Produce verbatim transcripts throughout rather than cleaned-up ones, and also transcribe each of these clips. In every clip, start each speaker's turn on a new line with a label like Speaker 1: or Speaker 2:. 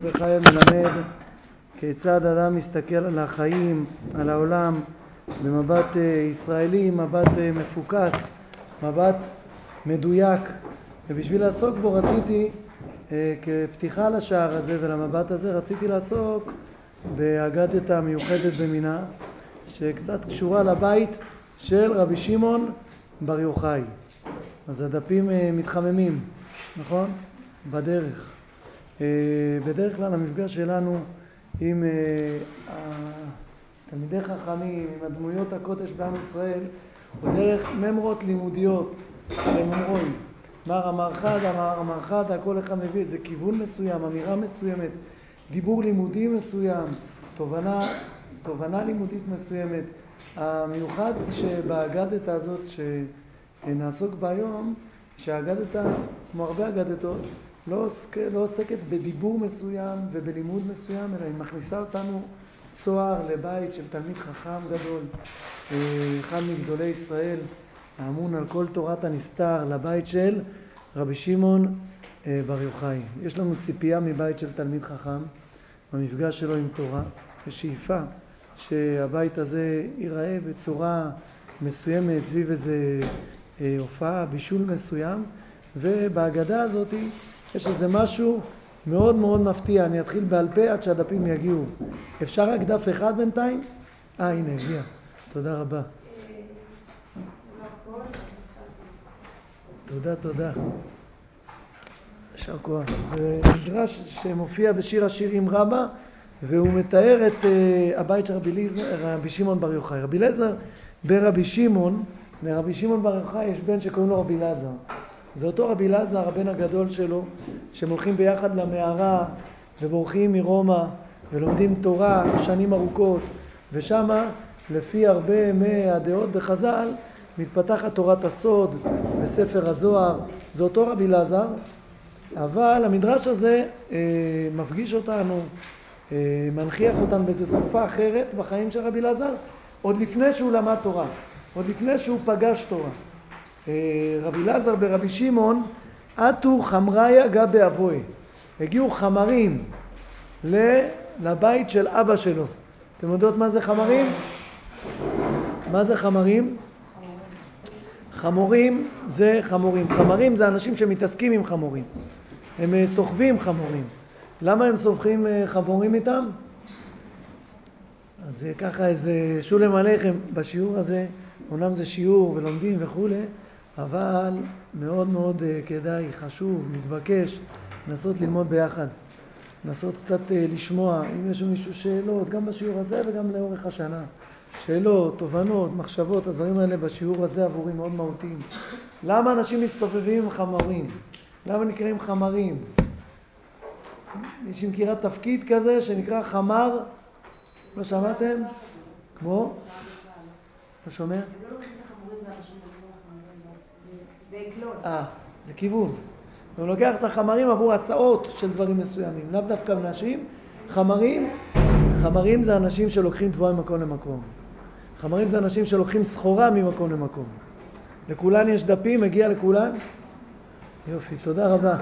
Speaker 1: חי מלמד כיצד אדם מסתכל על החיים, על העולם, במבט ישראלי, מבט מפוקס, מבט מדויק. ובשביל לעסוק בו רציתי, כפתיחה לשער הזה ולמבט הזה, רציתי לעסוק באגדתא המיוחדת במינה, שקצת קשורה לבית של רבי שמעון בר יוחאי. אז הדפים מתחממים, נכון? בדרך. בדרך כלל המפגש שלנו עם תלמידי חכמים, עם הדמויות הקודש בעם ישראל, הוא דרך ממרות לימודיות שהם אומרים. מר אמר חדא, מר אמר חדא, כל אחד מביא איזה כיוון מסוים, אמירה מסוימת, דיבור לימודי מסוים, תובנה, תובנה לימודית מסוימת. המיוחד שבאגדתא הזאת שנעסוק בה היום, שהאגדתא, כמו הרבה אגדתות, לא, עוסק, לא עוסקת בדיבור מסוים ובלימוד מסוים, אלא היא מכניסה אותנו צוהר לבית של תלמיד חכם גדול, אחד מגדולי ישראל, האמון על כל תורת הנסתר, לבית של רבי שמעון בר יוחאי. יש לנו ציפייה מבית של תלמיד חכם, במפגש שלו עם תורה, ושאיפה שהבית הזה ייראה בצורה מסוימת, סביב איזה הופעה, בישול מסוים, ובהגדה הזאת יש איזה משהו מאוד מאוד מפתיע. אני אתחיל בעל פה עד שהדפים יגיעו. אפשר רק דף אחד בינתיים? אה, הנה, הגיע. תודה רבה. תודה, תודה. יישר כוח. זה מדרש שמופיע בשיר השירים רבה, והוא מתאר את uh, הבית של רבי, ליז... רבי שמעון בר יוחאי. רבי אליעזר ברבי שמעון, לרבי שמעון בר יוחאי יש בן שקוראים לו רבי אלעזר. זה אותו רבי אלעזר, הבן הגדול שלו, שהם הולכים ביחד למערה ובורחים מרומא ולומדים תורה שנים ארוכות, ושמה לפי הרבה מהדעות בחז"ל מתפתחת תורת הסוד בספר הזוהר. זה אותו רבי אלעזר, אבל המדרש הזה אה, מפגיש אותנו, אה, מנחיח אותנו באיזו תקופה אחרת בחיים של רבי אלעזר, עוד לפני שהוא למד תורה, עוד לפני שהוא פגש תורה. רבי אלעזר ברבי שמעון, עטו חמריה גבי אבוי. הגיעו חמרים לבית של אבא שלו. אתם יודעות מה זה חמרים? מה זה חמרים? חמורים זה חמורים. חמרים זה אנשים שמתעסקים עם חמורים. הם סוחבים חמורים. למה הם סוחבים חמורים איתם? אז ככה איזה שולם עליכם בשיעור הזה. אומנם זה שיעור ולומדים וכו', אבל מאוד מאוד כדאי, חשוב, מתבקש, לנסות ללמוד ביחד. לנסות קצת לשמוע, אם יש מישהו שאלות, גם בשיעור הזה וגם לאורך השנה. שאלות, תובנות, מחשבות, הדברים האלה בשיעור הזה עבורי מאוד מהותיים. למה אנשים מסתובבים עם חמורים? למה נקראים חמרים? יש מכירה תפקיד כזה שנקרא חמר? לא שמעתם? כמו? לא שומע? אה, זה כיוון. הוא לוקח את החמרים עבור הסעות של דברים מסוימים, לאו דווקא אנשים. חמרים, חמרים זה אנשים שלוקחים תבואה ממקום למקום. חמרים זה אנשים שלוקחים סחורה ממקום למקום. לכולן יש דפים, מגיע לכולן? יופי, תודה רבה.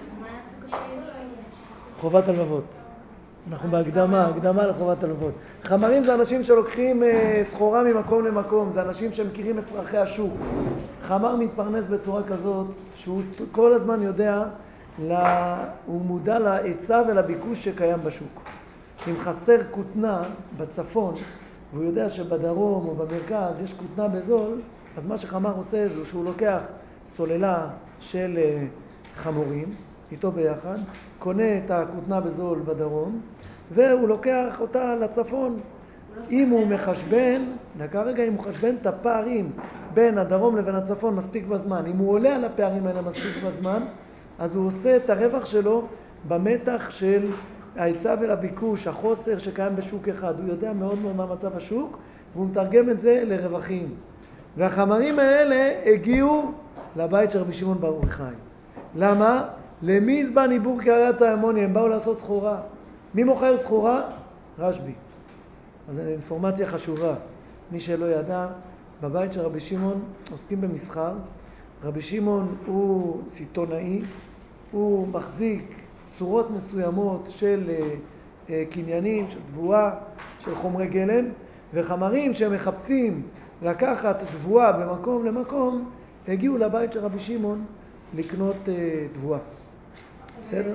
Speaker 1: חובת הלבבות. אנחנו בהקדמה, הקדמה לחובת הלבבות. חמרים זה אנשים שלוקחים אה, סחורה ממקום למקום, זה אנשים שמכירים את צרכי השוק. חמר מתפרנס בצורה כזאת שהוא כל הזמן יודע, לה, הוא מודע להיצע ולביקוש שקיים בשוק. אם חסר כותנה בצפון, והוא יודע שבדרום או במרכז יש כותנה בזול, אז מה שחמר עושה זה שהוא לוקח סוללה של אה, חמורים, איתו ביחד, קונה את הכותנה בזול בדרום, והוא לוקח אותה לצפון. אם הוא מחשבן, דקה רגע, אם הוא מחשבן את הפערים בין הדרום לבין הצפון מספיק בזמן, אם הוא עולה על הפערים האלה מספיק בזמן, אז הוא עושה את הרווח שלו במתח של ההיצע ולביקוש, החוסר שקיים בשוק אחד. הוא יודע מאוד מאוד מה מצב השוק, והוא מתרגם את זה לרווחים. והחמרים האלה הגיעו לבית של רבי שמעון בר יוחאי. למה? למי זבן עיבור קריית האמוני? הם באו לעשות סחורה. מי מוכר סחורה? רשב"י. אז זו אינפורמציה חשובה. מי שלא ידע, בבית של רבי שמעון עוסקים במסחר. רבי שמעון הוא סיטונאי, הוא מחזיק צורות מסוימות של uh, uh, קניינים, של תבואה, של חומרי גלם, וחמרים שמחפשים לקחת תבואה במקום למקום, הגיעו לבית של רבי שמעון לקנות uh, תבואה. בסדר?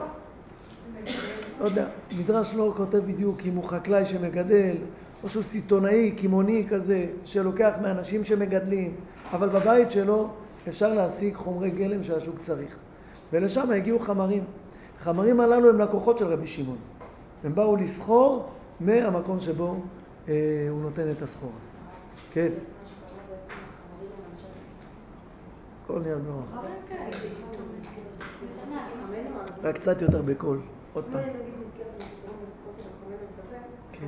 Speaker 1: לא יודע, מדרש לא כותב בדיוק אם הוא חקלאי שמגדל, או שהוא סיטונאי, קימוני כזה, שלוקח מאנשים שמגדלים, אבל בבית שלו אפשר להשיג חומרי גלם שהשוק צריך. ולשם הגיעו חמרים. חמרים הללו הם לקוחות של רבי שמעון. הם באו לסחור מהמקום שבו אה, הוא נותן את הסחורה. כן. כל נהיה נוח. רק קצת יותר בקול. עוד פעם. כן.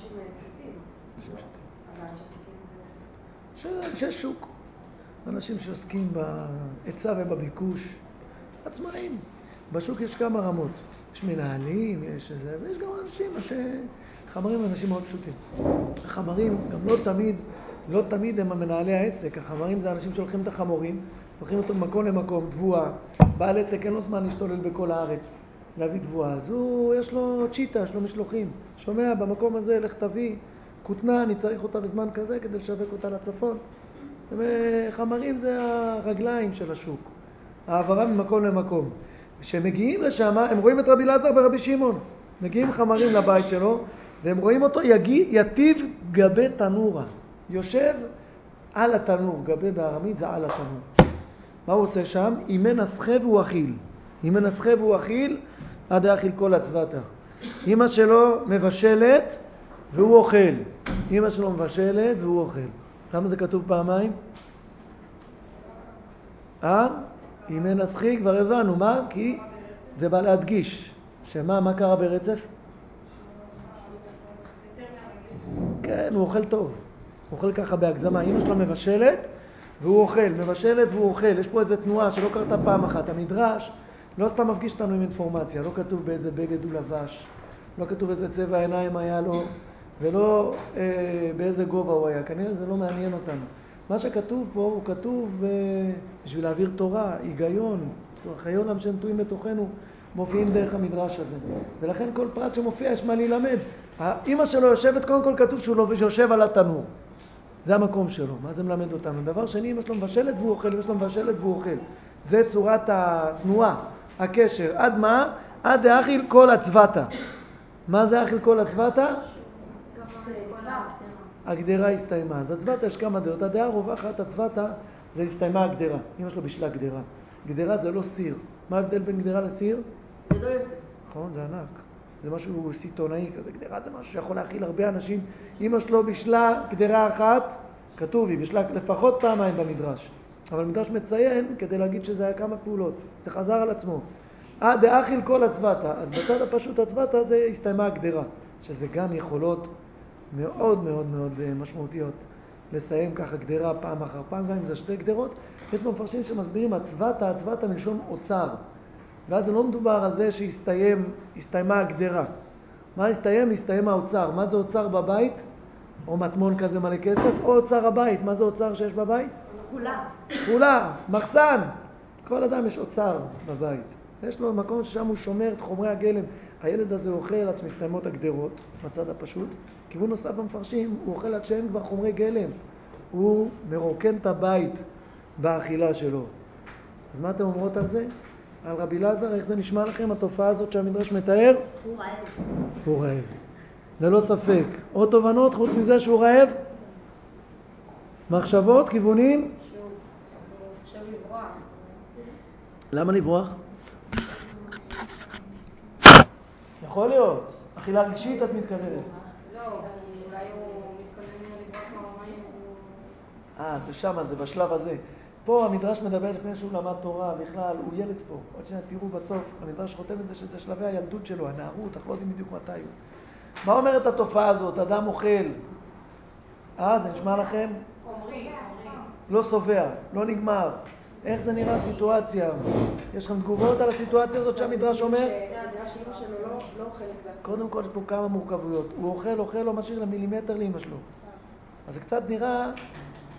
Speaker 1: אנשי שוק. אנשים שעוסקים בהיצע ובביקוש. עצמאים. בשוק יש כמה רמות. יש מנהלים, יש איזה, ויש גם אנשים, חמרים הם אנשים מאוד פשוטים. החמרים גם לא תמיד, לא תמיד הם המנהלי העסק. החמרים זה אנשים שהולכים את החמורים, הולכים אותו ממקום למקום, תבואה. בעל עסק אין לו זמן להשתולל בכל הארץ, להביא תבואה. אז הוא, יש לו צ'יטה, יש לו משלוחים. שומע, במקום הזה, לך תביא, כותנה, אני צריך אותה בזמן כזה כדי לשווק אותה לצפון. חמרים זה הרגליים של השוק. העברה ממקום למקום. כשמגיעים לשם, הם רואים את רבי אלעזר ורבי שמעון. מגיעים חמרים לבית שלו, והם רואים אותו יגיד, יתיב גבי תנורה. יושב על התנור, גבי בארמית זה על התנור. מה הוא עושה שם? אם מנסחה והוא אכיל. אם מנסחה והוא אכיל, עד האכיל כל הצוותא. אמא שלו מבשלת והוא אוכל. אמא שלו מבשלת והוא אוכל. למה זה כתוב פעמיים? אה? אם מנסחי כבר הבנו, מה? כי זה בא להדגיש. שמה, מה קרה ברצף? כן, הוא אוכל טוב. הוא אוכל ככה בהגזמה. אמא שלו מבשלת והוא אוכל. מבשלת והוא אוכל. יש פה איזו תנועה שלא קרתה פעם אחת. המדרש לא סתם מפגיש אותנו עם אינפורמציה. לא כתוב באיזה בגד הוא לבש. לא כתוב איזה צבע עיניים היה לו. ולא אה, באיזה גובה הוא היה. כנראה זה לא מעניין אותנו. מה שכתוב פה הוא כתוב אה, בשביל להעביר תורה, היגיון, חיי עולם שהם טועים בתוכנו, מופיעים דרך המדרש הזה. ולכן כל פרט שמופיע יש מה להילמד. האמא שלו יושבת, קודם כל כתוב שהוא לא יושב על התנור. זה המקום שלו. מה זה מלמד אותנו? דבר שני, אמא שלו מבשלת והוא אוכל, אמא שלו מבשלת והוא אוכל. זה צורת התנועה, הקשר. עד מה? עד האכיל כל הצוותא. מה זה האכיל כל הצוותא? הגדרה הסתיימה. אז הצוותא יש כמה דעות. הדעה רווחת, הצוותא זה הסתיימה הגדרה. אמא שלו בשלה גדרה. גדרה זה לא סיר. מה ההבדל בין גדרה לסיר?
Speaker 2: גדול יותר.
Speaker 1: נכון, זה ענק. זה משהו סיטונאי כזה. גדרה זה משהו שיכול להכיל הרבה אנשים. אמא שלו בשלה גדרה אחת, כתוב היא בשלה לפחות פעמיים במדרש. אבל המדרש מציין כדי להגיד שזה היה כמה פעולות. זה חזר על עצמו. אה, דאכיל כל הצוותא. אז בצד הפשוט הצוותא זה הסתיימה הגדרה. שזה גם יכולות מאוד מאוד מאוד משמעותיות. לסיים ככה גדרה פעם אחר פעם, גם אם זה שתי גדרות. יש מפרשים שמסבירים הצוותא, הצוותא מלשון אוצר. ואז זה לא מדובר על זה שהסתיים, הסתיימה הגדרה. מה הסתיים? הסתיים האוצר. מה זה אוצר בבית? או מטמון כזה מלא כסף, או אוצר הבית. מה זה אוצר שיש בבית?
Speaker 2: כולה.
Speaker 1: כולה, מחסן. כל אדם יש אוצר בבית. יש לו מקום ששם הוא שומר את חומרי הגלם. הילד הזה אוכל עד שמסתיימות הגדרות, בצד הפשוט. כיוון נוסף במפרשים, הוא אוכל עד שאין כבר חומרי גלם. הוא מרוקן את הבית באכילה שלו. אז מה אתם אומרות על זה? על רבי אלעזר, איך זה נשמע לכם, התופעה הזאת שהמדרש מתאר?
Speaker 2: הוא רעב.
Speaker 1: הוא רעב. זה לא ספק. עוד תובנות חוץ מזה שהוא רעב? מחשבות, כיוונים?
Speaker 2: שהוא חושב לברוח.
Speaker 1: למה לברוח? יכול להיות. אכילה רגשית את מתכוונת.
Speaker 2: לא, אולי הוא מתכונן לברוח מהרומאים.
Speaker 1: אה, זה שמה, זה בשלב הזה. פה המדרש מדבר לפני שהוא למד תורה, בכלל, הוא ילד פה. עוד שניה, תראו בסוף, המדרש חותם את זה שזה שלבי הילדות שלו, הנערות, אנחנו לא יודעים בדיוק מתי הוא. מה אומרת התופעה הזאת? אדם אוכל. אה, זה נשמע לכם?
Speaker 2: אומרים,
Speaker 1: לא סובע, לא נגמר. איך זה נראה סיטואציה? יש לכם תגובות על הסיטואציה הזאת שהמדרש אומר?
Speaker 2: הדעה שאמא שלו לא אוכלת בעצמה.
Speaker 1: קודם כל יש פה כמה מורכבויות. הוא אוכל, אוכל, לא משאיר למילימטר לאמא שלו. אז זה קצת נראה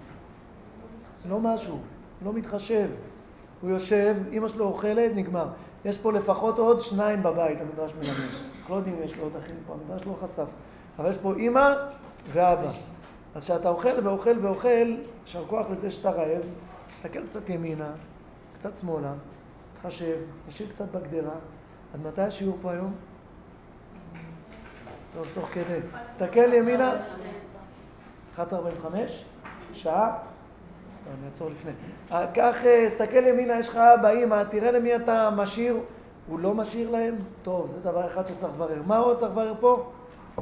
Speaker 1: לא משהו, לא מתחשב. הוא יושב, אמא שלו אוכלת, נגמר. יש פה לפחות עוד שניים בבית, המדרש מלמד. אנחנו לא יודעים אם יש לו עוד אחים פה, המדרש לא חשף. אבל יש פה אמא ואבא. אז כשאתה אוכל ואוכל ואוכל, שר כוח לזה שאתה רעב, תסתכל קצת ימינה, קצת שמאלה, תחשב, תשאיר קצת בגדרה. עד מתי השיעור פה היום? טוב, תוך כדי. תסתכל ימינה. אחת עשרה ארבעים וחמש? שעה? לא, אני אעצור לפני. כך, תסתכל ימינה, יש לך אבא, אמא, תראה למי אתה משאיר. הוא לא משאיר להם? טוב, זה דבר אחד שצריך לברר. מה עוד צריך לברר פה?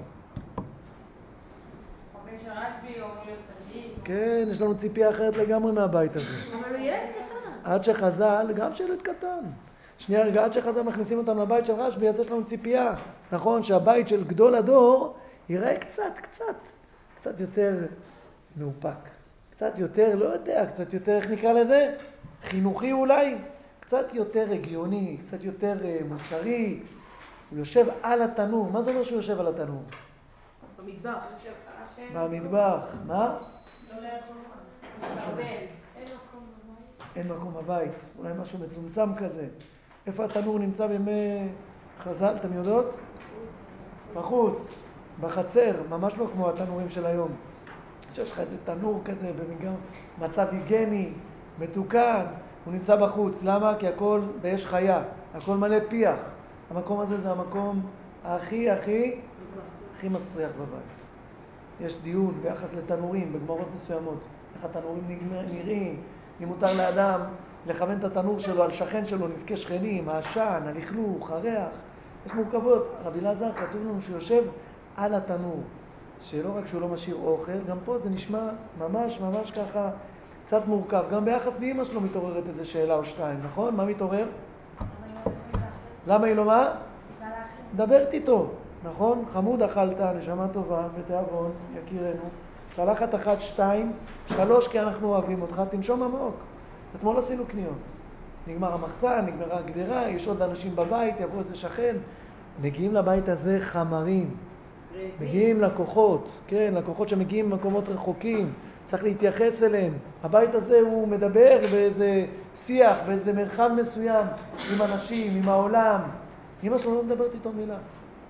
Speaker 1: כן, יש לנו ציפייה אחרת לגמרי מהבית הזה.
Speaker 2: אבל הוא ילד קטן.
Speaker 1: עד שחז"ל, גם שילד קטן. שנייה רגע, עד שחז"ל מכניסים אותם לבית של רשב"י, אז יש לנו ציפייה. נכון, שהבית של גדול הדור ייראה קצת, קצת, קצת יותר מאופק. קצת יותר, לא יודע, קצת יותר, איך נקרא לזה? חינוכי אולי? קצת יותר הגיוני, קצת יותר מוסרי. הוא יושב על התנור. מה זה אומר שהוא יושב על התנור?
Speaker 2: במטבח.
Speaker 1: במטבח. מה?
Speaker 2: לא לאכול.
Speaker 1: אין מקום בבית. אולי משהו מצומצם כזה. איפה התנור נמצא בימי חז"ל, אתם יודעות? בחוץ. בחצר. ממש לא כמו התנורים של היום. שיש לך איזה תנור כזה במצב היגייני, מתוקן. הוא נמצא בחוץ. למה? כי הכל באש חיה. הכל מלא פיח. המקום הזה זה המקום הכי הכי הכי מסריח בבית. יש דיון ביחס לתנורים בגמרות מסוימות. איך התנורים נראים. אם מותר לאדם לכוון את התנור שלו על שכן שלו, נזקי שכנים, העשן, הלכלוך, הריח. יש מורכבות. רבי אלעזר כתוב לנו שיושב על התנור. שלא רק שהוא לא משאיר אוכל, גם פה זה נשמע ממש ממש ככה קצת מורכב. גם ביחס לאמא שלו מתעוררת איזו שאלה או שתיים, נכון? מה מתעורר? למה היא לא מה? דברת איתו, נכון? חמוד אכלת, נשמה טובה, בתיאבון, יכירנו. צלחת אחת, שתיים, שלוש, כי אנחנו אוהבים אותך, תנשום עמוק. אתמול עשינו קניות. נגמר המחסן, נגמרה הגדרה, יש עוד אנשים בבית, יבוא איזה שכן. מגיעים לבית הזה חמרים. מגיעים לקוחות, כן, לקוחות שמגיעים ממקומות רחוקים, צריך להתייחס אליהם. הבית הזה הוא מדבר באיזה שיח, באיזה מרחב מסוים, עם אנשים, עם העולם. אמא שלו לא מדברת איתו מילה.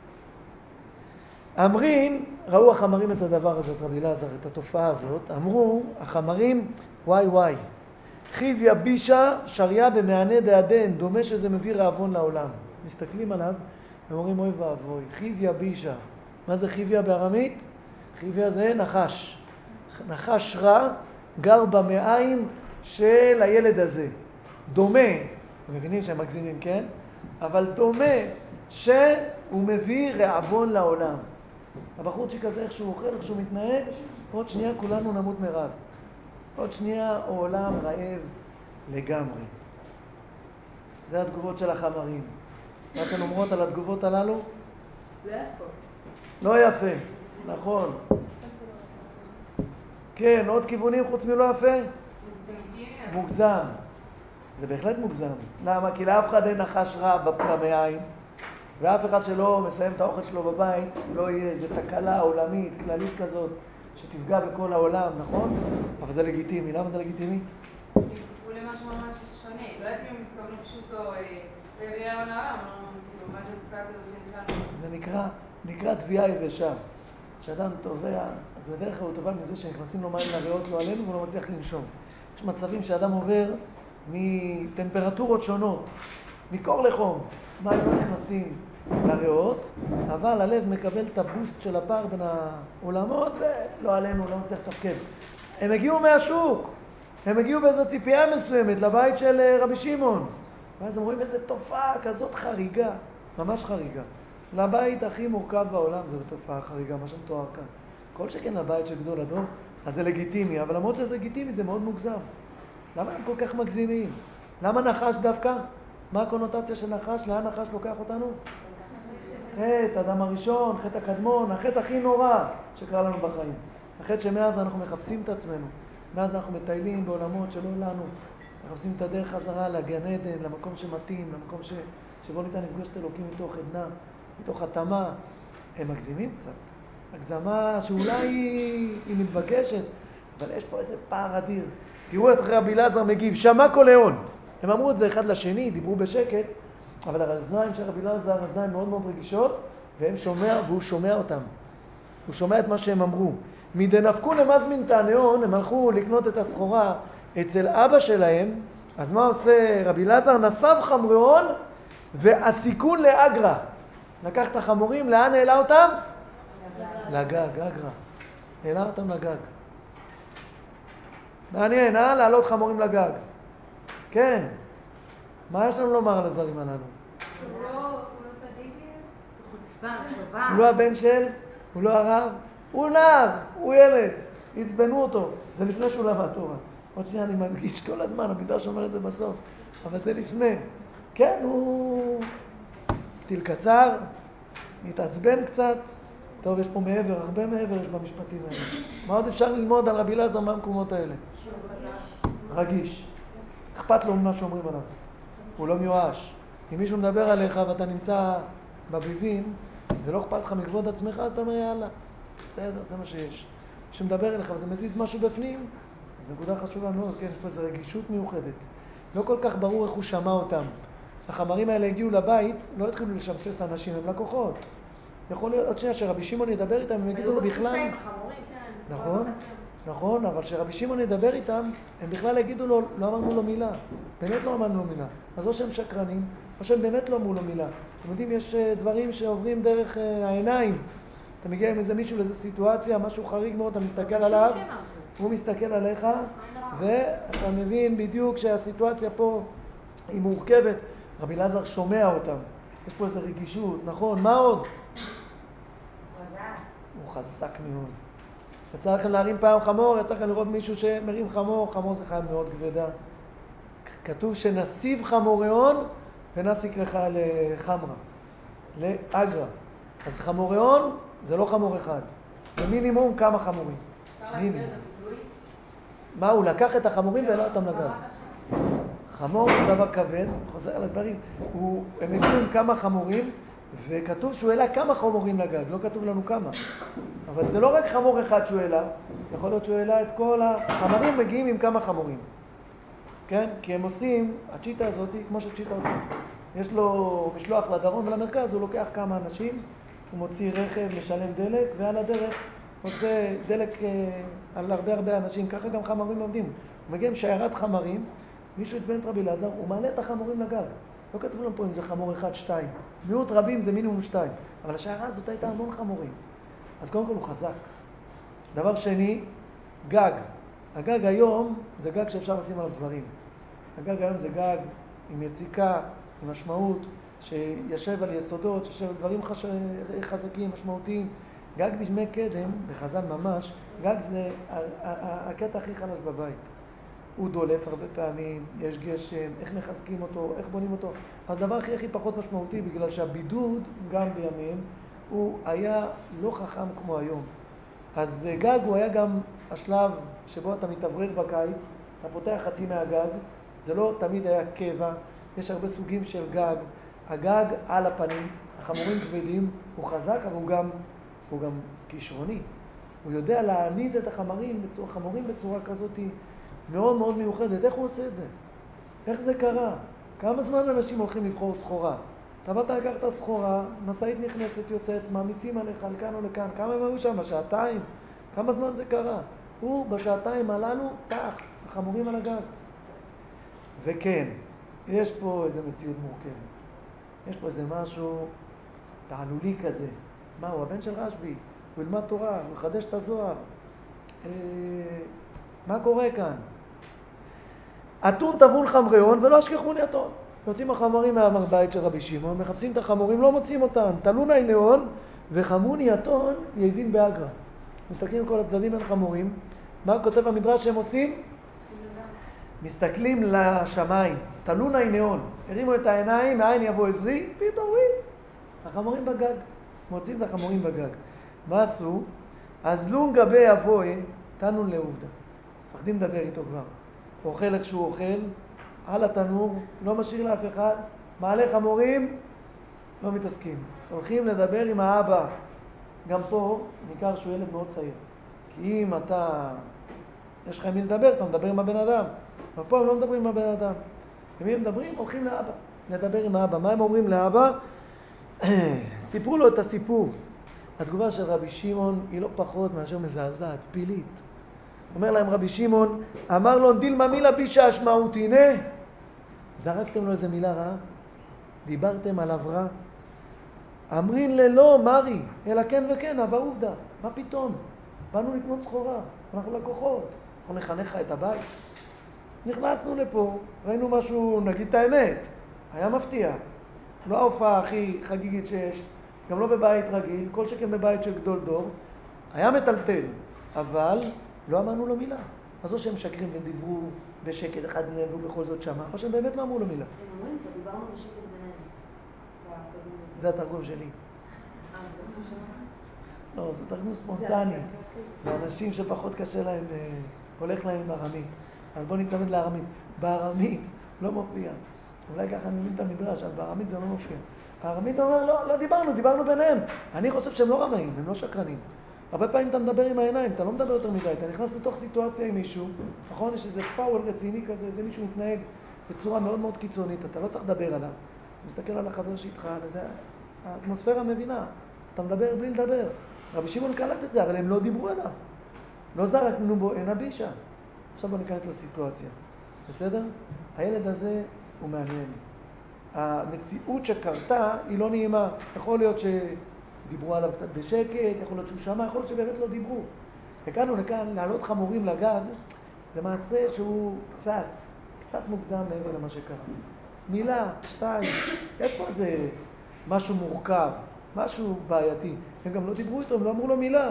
Speaker 1: אמרים, ראו החמרים את הדבר הזה, את רבי אלעזר, את התופעה הזאת, אמרו, החמרים, וואי וואי, חיב יבישה שריה במענה דעדן, דומה שזה מביא רעבון לעולם. מסתכלים עליו, ואומרים, אוי ואבוי, חיב יבישה. מה זה חיביה בארמית? חיביה זה נחש. נחש רע גר במעיים של הילד הזה. דומה, אתם מבינים שהם מגזימים, כן? אבל דומה שהוא מביא רעבון לעולם. הבחורצ'יק הזה, איך שהוא אוכל, איך שהוא מתנהג, עוד שנייה כולנו נמות מרעב. עוד שנייה העולם רעב לגמרי. זה התגובות של החמרים. מה אתן אומרות על התגובות הללו?
Speaker 2: לא יפה.
Speaker 1: לא יפה, נכון. כן, עוד כיוונים חוץ מלא יפה? מוגזם. זה בהחלט מוגזם. למה? כי לאף אחד אין נחש רע במעיים, ואף אחד שלא מסיים את האוכל שלו בבית, לא יהיה איזו תקלה עולמית, כללית כזאת, שתפגע בכל העולם, נכון? אבל זה לגיטימי. למה זה לגיטימי?
Speaker 2: הוא למשהו ממש שונה. לא יודעת אם הם מתכוונו פשוט או בריאה העולם, אבל מה זה סיטואציה הזאת שנקרא?
Speaker 1: זה נקרא, נקרא תביעה יבשה. כשאדם תובע, אז בדרך כלל הוא תובע מזה שנכנסים לו מים לריאות לא עלינו, והוא לא מצליח לנשום. יש מצבים שאדם עובר מטמפרטורות שונות, מקור לחום, מים לא נכנסים לריאות, אבל הלב מקבל את הבוסט של הפער בין העולמות, ולא עלינו, לא מצליח לתפקד. הם הגיעו מהשוק, הם הגיעו באיזו ציפייה מסוימת לבית של רבי שמעון. ואז הם רואים איזו תופעה כזאת חריגה, ממש חריגה. לבית הכי מורכב בעולם זו תופעה חריגה, מה שמתואר כאן. כל שכן לבית של גדול הדור, אז זה לגיטימי, אבל למרות שזה לגיטימי זה מאוד מוגזם. למה הם כל כך מגזימים? למה נחש דווקא? מה הקונוטציה של נחש? לאן נחש לוקח אותנו? חטא, אדם הראשון, חטא הקדמון, החטא הכי נורא שקרה לנו בחיים. החטא שמאז אנחנו מחפשים את עצמנו, מאז אנחנו מטיילים בעולמות שלא לנו, מחפשים את הדרך חזרה לגן עדן, למקום שמתאים, למקום ש... שבו ניתן לפגוש את אלוקים מתוך עדנה, מתוך התאמה. הם מגזימים קצת. הגזמה שאולי היא, היא מתבקשת, אבל יש פה איזה פער אדיר. תראו את רבי אלעזר מגיב, שמע כל העון. הם אמרו את זה אחד לשני, דיברו בשקט, אבל האוזניים של רבי אלעזר, האוזניים מאוד מאוד רגישות, והם שומע, והוא שומע אותם. הוא שומע את מה שהם אמרו. מדנפקו למזמין תעניון, הם הלכו לקנות את הסחורה אצל אבא שלהם, אז מה עושה רבי אלעזר? נסב חמרון והסיכון לאגרה. לקח את החמורים, לאן העלה אותם? לגג, אגרה. העלה אותם לגג. מעניין, אה? לעלות חמורים לגג. כן. מה יש לנו לומר על הדברים הללו?
Speaker 2: הוא לא צדיק?
Speaker 3: חוצפה, שובה.
Speaker 1: הוא לא הבן של? הוא לא הרב? הוא נער, הוא ילד. הצבנו אותו. זה לפני שהוא למד תורה. עוד שנייה אני מדגיש כל הזמן, המדרש אומר את זה בסוף. אבל זה לפני. כן, הוא טיל קצר, מתעצבן קצת. טוב, יש פה מעבר, הרבה מעבר יש במשפטים האלה. מה עוד אפשר ללמוד על רבי אלעזר מהמקומות האלה? רגיש. אכפת לו ממה שאומרים עליו. הוא לא מיואש. אם מישהו מדבר עליך ואתה נמצא בביבים, ולא אכפת לך מכבוד עצמך, אז אתה אומר יאללה. בסדר, זה מה שיש. כשמדבר אליך וזה מזיז משהו בפנים, זו נקודה חשובה מאוד, כן, יש פה איזו רגישות מיוחדת. לא כל כך ברור איך הוא שמע אותם. החמרים האלה הגיעו לבית, לא התחילו לשמסס אנשים, הם לקוחות. יכול להיות עוד שנייה שרבי שמעון ידבר איתם, הם יגידו לו בכלל... נכון, נכון, אבל שרבי שמעון ידבר איתם, הם בכלל יגידו לו, לא אמרנו לו מילה. באמת לא אמרנו לו מילה. אז או שהם שקרנים, או שהם באמת לא אמרו לו מילה. אתם יודעים, יש דברים שעוברים דרך העיניים. אתה מגיע עם איזה מישהו לאיזו סיטואציה, משהו חריג מאוד, אתה מסתכל עליו, הוא מסתכל עליך, ואתה מבין בדיוק שהסיטואציה פה היא מורכבת. רבי אלעזר שומע אותם. יש פה איזו רגישות, נכון? מה עוד? הוא חזק מאוד. יצא לכם להרים פעם חמור, יצא לכם לראות מישהו שמרים חמור, חמור זה חייב מאוד כבדה. כתוב שנסיב חמוריון ונסיק לך לחמרה, לאגרה. אז חמוריון זה לא חמור אחד, זה מינימום כמה חמורים. מינימום. מה, הוא לקח את החמורים והעלה אותם לגג. חמור זה דבר כבד, חוזר על הדברים. הוא, הם הגיעו עם כמה חמורים, וכתוב שהוא העלה כמה חמורים לגג, לא כתוב לנו כמה. אבל זה לא רק חמור אחד שהוא העלה, יכול להיות שהוא העלה את כל החמרים, מגיעים עם כמה חמורים. כן? כי הם עושים, הצ'יטה הזאת, כמו שצ'יטה עושים. יש לו משלוח לדרום ולמרכז, הוא לוקח כמה אנשים, הוא מוציא רכב, משלם דלק, ועל הדרך עושה דלק אה, על הרבה הרבה אנשים. ככה גם חמרים עובדים. הוא מגיע עם שיירת חמרים, מישהו עצבן את רבי אלעזר, הוא מעלה את החמורים לגג. לא כתוב לנו פה אם זה חמור אחד, שתיים. מיעוט רבים זה מינימום שתיים. אבל השיירה הזאת הייתה המון חמורים. אז קודם כל הוא חזק. דבר שני, גג. הגג היום זה גג שאפשר לשים עליו דברים. הגג היום זה גג עם יציקה, עם משמעות, שישב על יסודות, שישב על דברים חש... חזקים, משמעותיים. גג בימי קדם, בחז"ל ממש, גג זה הקטע הכי חלש בבית. הוא דולף הרבה פעמים, יש גשם, איך מחזקים אותו, איך בונים אותו. הדבר הכי הכי פחות משמעותי, בגלל שהבידוד, גם בימים, הוא היה לא חכם כמו היום. אז גג הוא היה גם השלב שבו אתה מתעברר בקיץ, אתה פותח חצי מהגג, זה לא תמיד היה קבע, יש הרבה סוגים של גג. הגג על הפנים, החמורים כבדים, הוא חזק, אבל הוא גם, הוא גם כישרוני. הוא יודע להעמיד את החמרים בצורה, חמורים בצורה כזאת מאוד מאוד מיוחדת. איך הוא עושה את זה? איך זה קרה? כמה זמן אנשים הולכים לבחור סחורה? אתה באת לקחת סחורה, משאית נכנסת, יוצאת, מעמיסים עליך לכאן או לכאן. כמה הם היו שם? שעתיים? כמה זמן זה קרה? הוא בשעתיים הללו, תח, החמורים על הגג. וכן, יש פה איזו מציאות מורכבת. יש פה איזה משהו תעלולי כזה. מה, הוא הבן של רשב"י? הוא ילמד תורה, הוא מחדש את הזוהר. אה, מה קורה כאן? אתון טבול חמריון ולא אשכחוני אתון. יוצאים החמורים מהבית של רבי שמעון, מחפשים את החמורים, לא מוצאים אותם. תלוני נאון וחמוני אתון יבין באגרה. מסתכלים כל הצדדים על חמורים. מה כותב המדרש שהם עושים? מסתכלים לשמיים. תלוני נאון. הרימו את העיניים, העין יבוא עזרי, פתאום רואים. החמורים בגג. מוצאים את החמורים בגג. מה עשו? אז לון גבי אבוי, תנון לעובדה. מפחדים לדבר איתו כבר. הוא אוכל איך שהוא אוכל, על התנור, לא משאיר לאף אחד, מעלה חמורים, לא מתעסקים. הולכים לדבר עם האבא. גם פה ניכר שהוא ילד מאוד צעיר. כי אם אתה, יש לך עם מי לדבר, אתה מדבר עם הבן אדם. אבל פה הם לא מדברים עם הבן אדם. אם הם מדברים, הולכים לאבא. לדבר עם האבא. מה הם אומרים לאבא? סיפרו לו את הסיפור. התגובה של רבי שמעון היא לא פחות מאשר מזעזעת, פילית. אומר להם רבי שמעון, אמר לו, דילמה מילה בישה אשמעות, הנה, זרקתם לו איזה מילה רעה, דיברתם עליו רע, אמרין ללא מרי, אלא כן וכן, אבל עובדה, מה פתאום? באנו לקנות סחורה, אנחנו לקוחות, אנחנו נחנך את הבית. נכנסנו לפה, ראינו משהו, נגיד את האמת, היה מפתיע. לא ההופעה הכי חגיגית שיש, גם לא בבית רגיל, כל שכן בבית של גדול דור, היה מטלטל, אבל לא אמרנו לו מילה. אז או שהם משקרים ודיברו בשקט אחד מהם והוא בכל זאת שמה, או שהם באמת לא אמרו לו מילה.
Speaker 3: הם אומרים, דיברנו בשקט ביניהם.
Speaker 1: זה התרגום שלי. לא, זה תרגום ספונטני. לאנשים שפחות קשה להם, הולך להם עם ארמית. אבל בוא נצמד לארמית. בארמית לא מופיע. אולי ככה אני מבין את המדרש, אבל בארמית זה לא מופיע. הארמית אומר, לא, לא דיברנו, דיברנו ביניהם. אני חושב שהם לא רמאים, הם לא שקרנים. הרבה פעמים אתה מדבר עם העיניים, אתה לא מדבר יותר מדי, אתה נכנס לתוך סיטואציה עם מישהו, נכון? יש איזה פאול רציני כזה, זה מישהו מתנהג בצורה מאוד מאוד קיצונית, אתה לא צריך לדבר עליו. אתה מסתכל על החבר שאיתך, וזה האטמוספירה מבינה, אתה מדבר בלי לדבר. רבי שמעון קלט את זה, אבל הם לא דיברו עליו. לא זרקנו בו אין הבישה. עכשיו בוא ניכנס לסיטואציה. בסדר? הילד הזה הוא מעניין. המציאות שקרתה היא לא נעימה. יכול להיות שדיברו עליו קצת בשקט, יכול להיות שהוא שמע, יכול להיות שבאמת לא דיברו. הגענו לכאן לעלות חמורים לגג, זה מעשה שהוא קצת, קצת מוגזם מעבר למה שקרה. מילה, שתיים, יש פה איזה משהו מורכב, משהו בעייתי. הם גם לא דיברו איתו, הם לא אמרו לו מילה.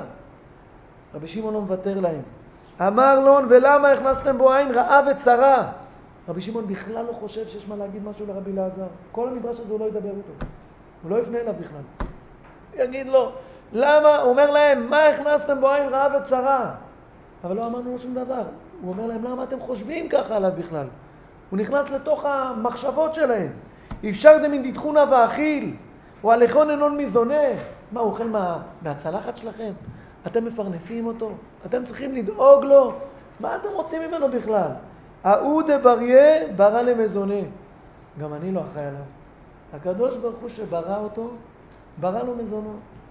Speaker 1: רבי שמעון לא מוותר להם. אמר לון, ולמה הכנסתם בו עין רעה וצרה? רבי שמעון בכלל לא חושב שיש מה להגיד משהו לרבי אלעזר. כל המדרש הזה הוא לא ידבר איתו. הוא לא יפנה אליו בכלל. יגיד לו, למה? הוא אומר להם, מה הכנסתם בו עין רעה וצרה? אבל לא אמרנו לו שום דבר. הוא אומר להם, למה אתם חושבים ככה עליו בכלל? הוא נכנס לתוך המחשבות שלהם. אפשר דמין דיתחונה ואכיל, או הלכון אינון מזונה. מה, הוא אוכל מה, מהצלחת שלכם? אתם מפרנסים אותו? אתם צריכים לדאוג לו? מה אתם רוצים ממנו בכלל? ההוא דבריה ברא למזונה. גם אני לא אחראי עליו. הקדוש ברוך הוא שברא אותו, ברא לו מזונו.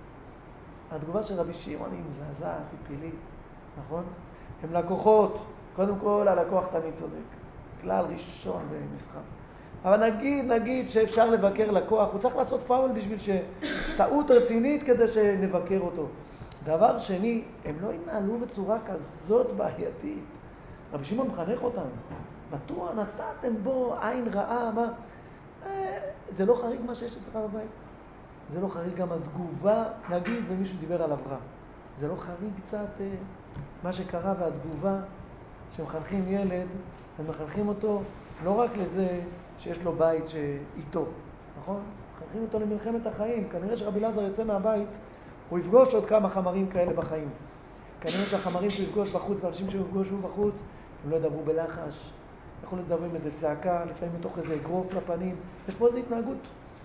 Speaker 1: התגובה של רבי שמעון היא מזעזעת, היא פילית, נכון? הם לקוחות. קודם כל, הלקוח תמיד צודק. כלל ראשון במשחק. אבל נגיד, נגיד שאפשר לבקר לקוח, הוא צריך לעשות פאול בשביל שטעות רצינית כדי שנבקר אותו. דבר שני, הם לא ינהלו בצורה כזאת בעייתית. רבי שמעון מחנך אותם. מדוע נתתם בו עין רעה? מה? אה, זה לא חריג מה שיש אצלך בבית. זה לא חריג גם התגובה, נגיד, ומישהו דיבר עליו רע. זה לא חריג קצת אה, מה שקרה והתגובה שמחנכים ילד, הם מחנכים אותו לא רק לזה שיש לו בית שאיתו, נכון? מחנכים אותו למלחמת החיים. כנראה שרבי אלעזר יצא מהבית, הוא יפגוש עוד כמה חמרים כאלה בחיים. כנראה שהחמרים שהוא יפגוש בחוץ ואנשים שהוא יפגושו בחוץ, הם לא ידברו בלחש. יכול להיות זווים איזה צעקה, לפעמים מתוך איזה אגרוף לפנים. יש פה איזו התנהגות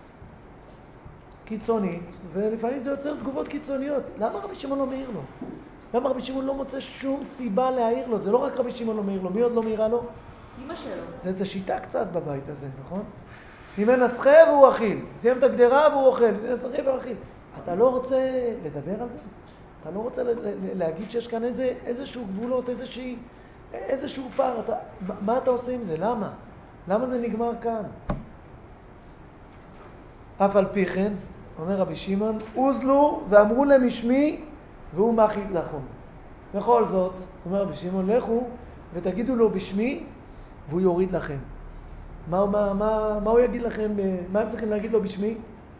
Speaker 1: קיצונית, ולפעמים זה יוצר תגובות קיצוניות. למה רבי שמעון לא מעיר לו? למה רבי שמעון לא מוצא שום סיבה להעיר לו? זה לא רק רבי שמעון לא מעיר לו, מי עוד לא מעירה לו?
Speaker 3: אמא שלו.
Speaker 1: זה איזו שיטה קצת בבית הזה, נכון? אם אין נסחה והוא אכיל, סיים את הגדרה והוא אוכל, סיים את הסחי והוא אכיל. אתה לא רוצה לדבר על זה? אתה לא רוצה להגיד שיש כאן איזה, איזשהו גבולות, איזושהי, איזשהו פער? אתה, מה אתה עושה עם זה? למה? למה זה נגמר כאן? אף על פי כן, אומר רבי שמעון, עוזלו ואמרו להם משמי והוא מחית לכם. בכל זאת, אומר רבי שמעון, לכו ותגידו לו בשמי והוא יוריד לכם. מה, מה, מה, מה הוא יגיד לכם? מה הם צריכים להגיד לו בשמי?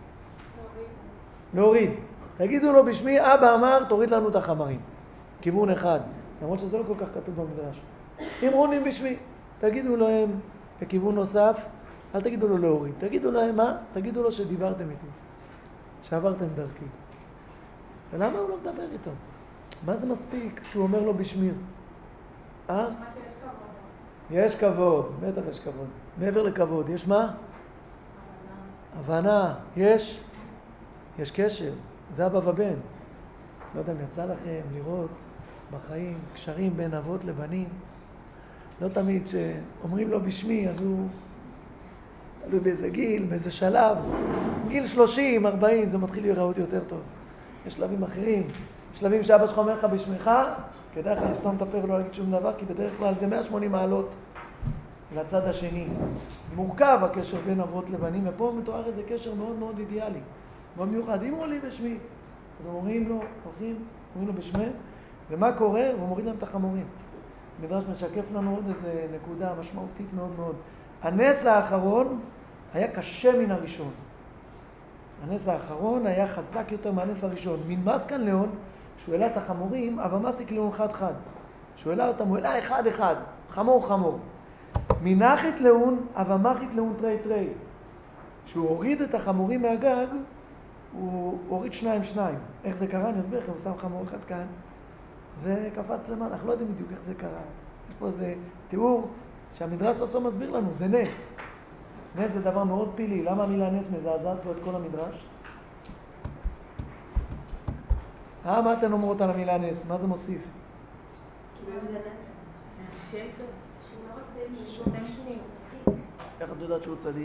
Speaker 1: להוריד. תגידו לו בשמי, אבא אמר, תוריד לנו את החמרים. כיוון אחד. למרות שזה לא כל כך כתוב במדרש. אמרונים בשמי. תגידו להם בכיוון נוסף, אל תגידו לו להוריד. תגידו להם מה? תגידו לו שדיברתם איתי. שעברתם דרכי. ולמה הוא לא מדבר איתו? מה זה מספיק שהוא אומר לו בשמי? אה? יש כבוד, בטח יש כבוד. מעבר לכבוד, יש מה? הבנה. הבנה. יש? יש קשר. זה אבא ובן. לא יודע אם יצא לכם לראות בחיים קשרים בין אבות לבנים. לא תמיד שאומרים לו בשמי, אז הוא תלוי באיזה גיל, באיזה שלב. גיל שלושים, ארבעים, זה מתחיל להיראות יותר טוב. יש שלבים אחרים. שלבים שאבא שלך אומר לך בשמך, כדאי לך לסתום את הפה ולא להגיד שום דבר, כי בדרך כלל זה מאה ושמונים מעלות לצד השני. מורכב הקשר בין אבות לבנים, ופה מתואר איזה קשר מאוד מאוד אידיאלי. מאוד מיוחד. אם הוא עלי בשמי, אז אומרים לו, הולכים, אומרים לו בשמי, ומה קורה? הוא מוריד להם את החמורים. המדרש משקף לנו עוד איזה נקודה משמעותית מאוד מאוד. הנס האחרון היה קשה מן הראשון. הנס האחרון היה חזק יותר מהנס הראשון. מן מסקן לאון, שהוא העלה את החמורים, אבל מסיק לאון חד חד. שהוא העלה אותם, הוא העלה אחד אחד, חמור חמור. מנחית לאון, אבל מחית לאון תרי תרי. כשהוא הוריד את החמורים מהגג, הוא הוריד שניים שניים. איך זה קרה? אני אסביר לכם, הוא שם חמור אחד כאן, וקפץ למעלה. אנחנו לא יודעים בדיוק איך זה קרה. יש פה איזה תיאור שהמדרש סוף מסביר לנו, זה נס. נס זה דבר מאוד פילי. למה המילה נס מזעזעת פה את כל המדרש? אה, מה אתן אומרות על המילה נס? מה זה מוסיף?
Speaker 3: כאילו זה השם כזה, שהוא לא רק בן שהוא עושה ניסים,
Speaker 1: איך את יודעת שהוא צדיק?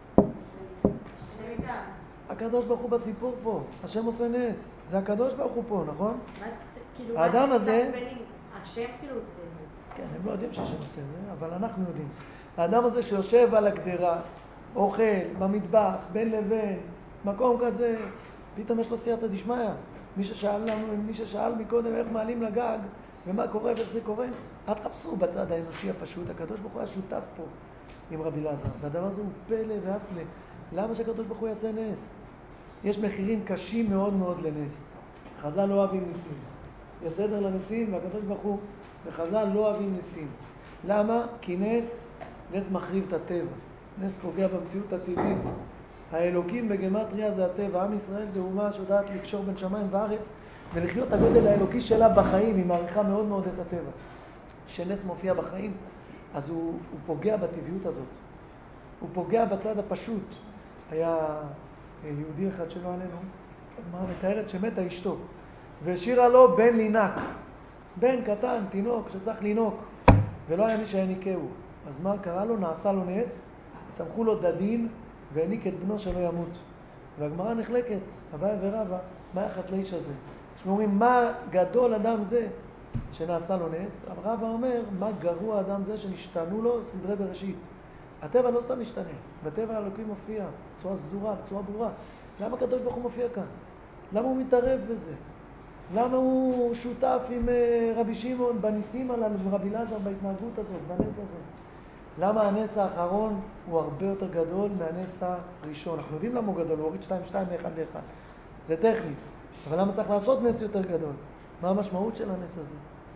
Speaker 2: השם איתם.
Speaker 1: הקדוש ברוך הוא בסיפור פה, השם עושה נס. זה הקדוש ברוך הוא פה, נכון?
Speaker 3: מה, כאילו,
Speaker 1: האדם הזה...
Speaker 3: השם כאילו עושה את זה.
Speaker 1: כן, הם לא יודעים שהשם עושה את זה, אבל אנחנו יודעים. האדם הזה שיושב על הגדרה, אוכל, במטבח, בין לבין, מקום כזה, פתאום יש לו סייעתא דשמיא. מי ששאל לנו, מי ששאל מקודם איך מעלים לגג, ומה קורה ואיך זה קורה, אל תחפשו בצד האנושי הפשוט. הקדוש ברוך הוא היה שותף פה עם רבי אלעזר, והדבר הזה הוא פלא ואפלא. למה שהקדוש ברוך הוא יעשה נס? יש מחירים קשים מאוד מאוד לנס. חז"ל לא אוהבים ניסים. יש סדר לניסים, והקדוש ברוך הוא וחז"ל לא אוהבים ניסים. למה? כי נס, נס מחריב את הטבע. נס פוגע במציאות הטבעית. האלוקים בגמטריה זה הטבע. עם ישראל זה אומה שיודעת לקשור בין שמיים וארץ, ולחיות הגודל האלוקי שלה בחיים. היא מעריכה מאוד מאוד את הטבע. כשנס מופיע בחיים, אז הוא, הוא פוגע בטבעיות הזאת. הוא פוגע בצד הפשוט. היה יהודי אחד שלא עלינו, אמרה מתארת שמתה אשתו, והשאירה לו בן לינק, בן קטן, תינוק שצריך לינוק, ולא היה מי שהניקהו. אז מה קרה לו? נעשה לו נס, צמחו לו דדין והניק את בנו שלא ימות. והגמרא נחלקת, אביי ורבא, מה יחס לאיש הזה? שאומרים, מה גדול אדם זה שנעשה לו נס? אבל רבא אומר, מה גרוע אדם זה שנשתנו לו סדרי בראשית. הטבע לא סתם משתנה, בטבע האלוקים מופיע בצורה סדורה, בצורה ברורה. למה הקדוש ברוך הוא מופיע כאן? למה הוא מתערב בזה? למה הוא שותף עם רבי שמעון בניסים הללו ורבי אלעזר בהתנהגות הזאת, בנס הזה? למה הנס האחרון הוא הרבה יותר גדול מהנס הראשון? אנחנו יודעים למה הוא גדול, הוא הוריד שתיים שתיים מאחד לאחד. זה טכנית. אבל למה צריך לעשות נס יותר גדול? מה המשמעות של הנס הזה?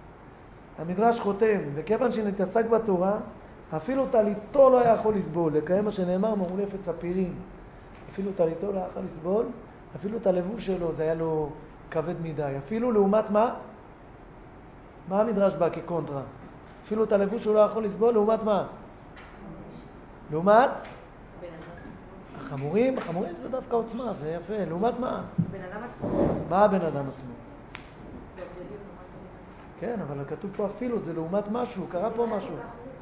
Speaker 1: המדרש חותם, וכיוון שנתעסק בתורה, אפילו טליתו לא היה יכול לסבול, לקיים מה שנאמר מעולפת ספירים. אפילו טליתו לא היה יכול לסבול, אפילו את הלבוש שלו זה היה לו כבד מדי. אפילו לעומת מה? מה המדרש בא כקונטרה? אפילו את הלבוש הוא לא יכול לסבול, לעומת מה? לעומת? החמורים, החמורים זה דווקא עוצמה, זה יפה. לעומת מה?
Speaker 3: בן אדם עצמו.
Speaker 1: מה הבן אדם עצמו? כן, אבל כתוב פה אפילו, זה לעומת משהו, קרה פה משהו.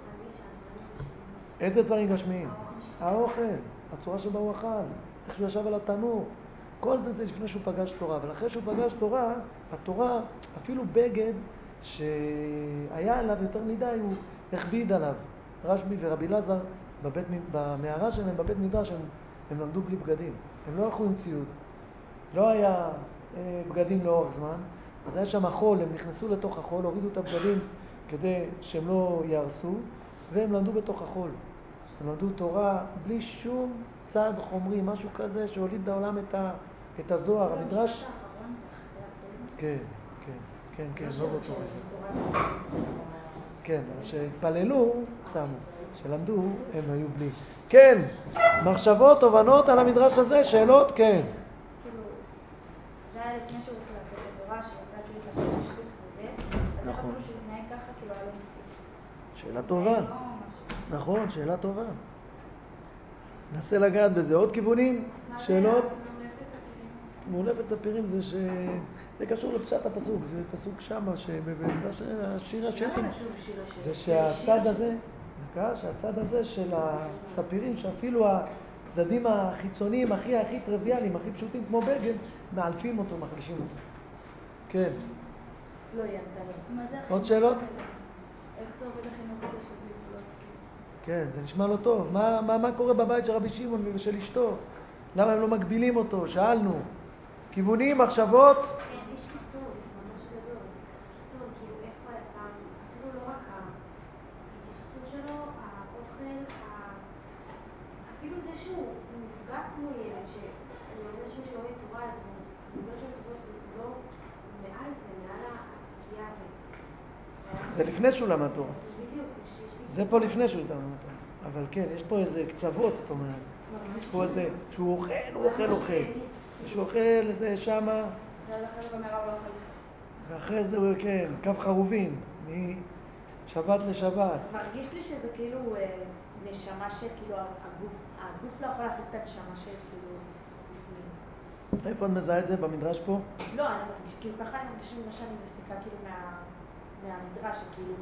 Speaker 1: איזה דברים גשמיים? האוכל, הצורה שבה הוא אכל, איך שהוא ישב על התנור. כל זה זה לפני שהוא פגש תורה, אבל אחרי שהוא פגש תורה, התורה, אפילו בגד שהיה עליו יותר מדי, הוא הכביד עליו. רשב"י ורבי אלעזר, בבית, במערה שלהם, בבית מדרש, הם, הם למדו בלי בגדים. הם לא הלכו עם ציוד. לא היה אה, בגדים לאורך זמן, אז היה שם החול, הם נכנסו לתוך החול, הורידו את הבגדים כדי שהם לא יהרסו, והם למדו בתוך החול. הם למדו תורה בלי שום צעד חומרי, משהו כזה שהוליד בעולם את, ה, את הזוהר. המדרש... כן, כן, כן, כן, לא באותו רגע. כן, שהתפללו, שמו. שלמדו, הם היו בלי. כן, מחשבות, תובנות על המדרש הזה, שאלות? כן.
Speaker 4: כאילו, זה היה לפני שהוא הולך לעשות את התורה, שהוא עושה כאילו את הפסק שטות וזה, אז איך אפילו שהוא התנהג ככה, כאילו היה לו ניסים.
Speaker 1: שאלה טובה. נכון, שאלה טובה. ננסה לגעת בזה. עוד כיוונים? שאלות? מעולפת ספירים זה ש... זה קשור לפשט הפסוק, זה פסוק שמה, שבעמדה של השיר השטים. זה שהצד הזה, דווקא שהצד הזה של הספירים, שאפילו הצדדים החיצוניים הכי הכי טריוויאליים, הכי פשוטים כמו בגד, מעלפים אותו, מחלישים אותו. כן.
Speaker 3: לא ידע.
Speaker 1: עוד שאלות?
Speaker 4: איך זה עובד החינוך הזה של גבולות?
Speaker 1: כן, זה נשמע לא טוב. מה, מה, מה קורה בבית של רבי שמעון ושל אשתו? למה הם לא מגבילים אותו? שאלנו. כיוונים, מחשבות?
Speaker 3: כן, יש קיצור, ממש גדול. קיצור, כאילו איפה היה, אפילו לא רק ההתייחסות שלו, האוכל, אפילו זה שהוא נפגע כמו ילד, שאני אומר אנשים שלא מתורה, אז הוא מידות של טובות, הוא לא מעל זה, מעל הפגיעה הזאת.
Speaker 1: זה לפני שהוא למד תורה.
Speaker 3: בדיוק, יש לי...
Speaker 1: זה פה לפני שהוא למד תורה. אבל כן, יש פה איזה קצוות, זאת אומרת. יש פה איזה, שהוא אוכל, הוא אוכל, אוכל. שהוא אוכל, זה שמה.
Speaker 4: ואז אחרי זה במרב לא אוכל.
Speaker 1: ואחרי זה הוא, כן, קו חרובין, משבת לשבת.
Speaker 3: מרגיש לי שזה כאילו נשמה שכאילו הגוף, הגוף לא יכול להחליט את הנשמה שכאילו בפנים.
Speaker 1: איפה את מזהה את זה? במדרש פה?
Speaker 3: לא, אני מרגיש, כאילו ככה אני מרגיש ממה שאני מסיקה כאילו מהמדרש, שכאילו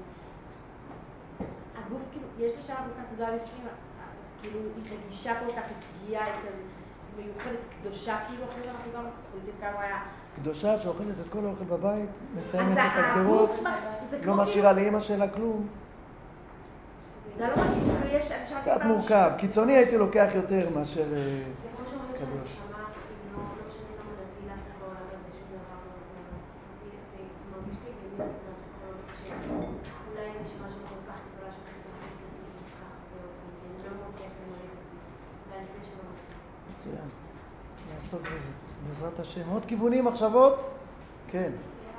Speaker 3: הגוף, כאילו, יש לי שם גוף נקודה לפנים, אז כאילו היא רגישה כל כך, היא פגיעה, היא כזה מיוחדת, קדושה, כאילו אחרי זה אנחנו גם חולדים כמה היה...
Speaker 1: קדושה שאוכלת את כל האוכל בבית, מסיימת את הגדרות, לא משאירה לאמא שלה כלום.
Speaker 3: זה לא מרגיש, כאילו יש...
Speaker 1: קצת מורכב, קיצוני הייתי לוקח יותר מאשר קדוש.
Speaker 3: זה כמו שאומרים שהנשמה, אם לא משנה כמה נביא לך בעולם הזה שום דבר לא עוזר. זה מרגיש לי במיוחד מהפסיכולוגית שאולי הנשמה שלו כל כך גדולה שצריך להכניס לצמיד כך באופן, כי אני לא מוצאת למלא את עצמי. זה הלפני שלא מוצאת.
Speaker 1: מצוין. נעסוק בזה, בעזרת השם. עוד כיוונים, מחשבות? כן.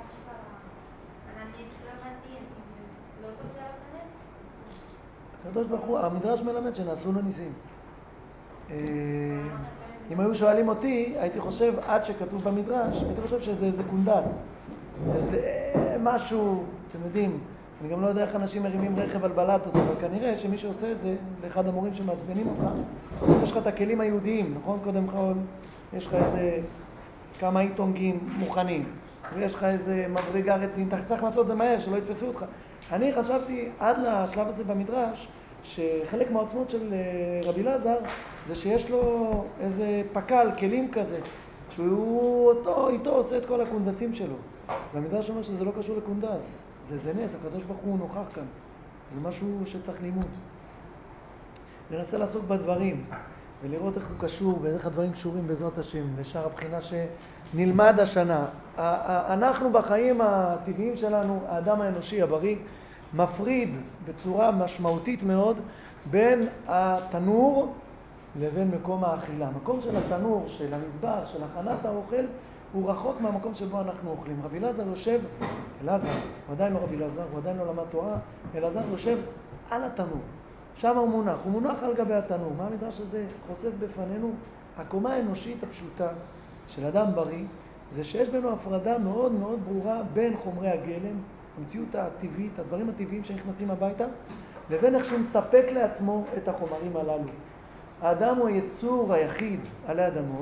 Speaker 1: הקדוש ברוך הוא, המדרש מלמד שנעשו לו ניסים. אם היו שואלים אותי, הייתי חושב, עד שכתוב במדרש, הייתי חושב שזה איזה קונדס, איזה משהו, אתם יודעים, אני גם לא יודע איך אנשים מרימים רכב על בלטות, אבל כנראה שמי שעושה את זה, לאחד המורים שמעצבנים אותך, יש לך את הכלים היהודיים, נכון? קודם כל, יש לך איזה כמה איתונגים מוכנים, ויש לך איזה מדרגה רצינית, אתה צריך לעשות את זה מהר, שלא יתפסו אותך. אני חשבתי עד לשלב הזה במדרש, שחלק מהעוצמות של רבי אלעזר זה שיש לו איזה פקל, כלים כזה, שהוא אותו, איתו עושה את כל הקונדסים שלו. והמדרש אומר שזה לא קשור לקונדס, זה, זה נס, הקדוש ברוך הוא נוכח כאן. זה משהו שצריך לימוד. ננסה לעסוק בדברים ולראות איך הוא קשור ואיך הדברים קשורים בעזרת השם לשאר הבחינה שנלמד השנה. אנחנו בחיים הטבעיים שלנו, האדם האנושי הבריא, מפריד בצורה משמעותית מאוד בין התנור לבין מקום האכילה. מקום של התנור, של המדבר, של הכנת האוכל, הוא רחוק מהמקום שבו אנחנו אוכלים. רבי אלעזר יושב, אלעזר, הוא עדיין לא רבי אלעזר, הוא עדיין לא למד תורה, אלעזר יושב על התנור. שם הוא מונח, הוא מונח על גבי התנור. מה המדרש הזה חושף בפנינו? הקומה האנושית הפשוטה של אדם בריא, זה שיש בינו הפרדה מאוד מאוד ברורה בין חומרי הגלם, המציאות הטבעית, הדברים הטבעיים שנכנסים הביתה, לבין איך שהוא מספק לעצמו את החומרים הללו. האדם הוא היצור היחיד עלי אדמות,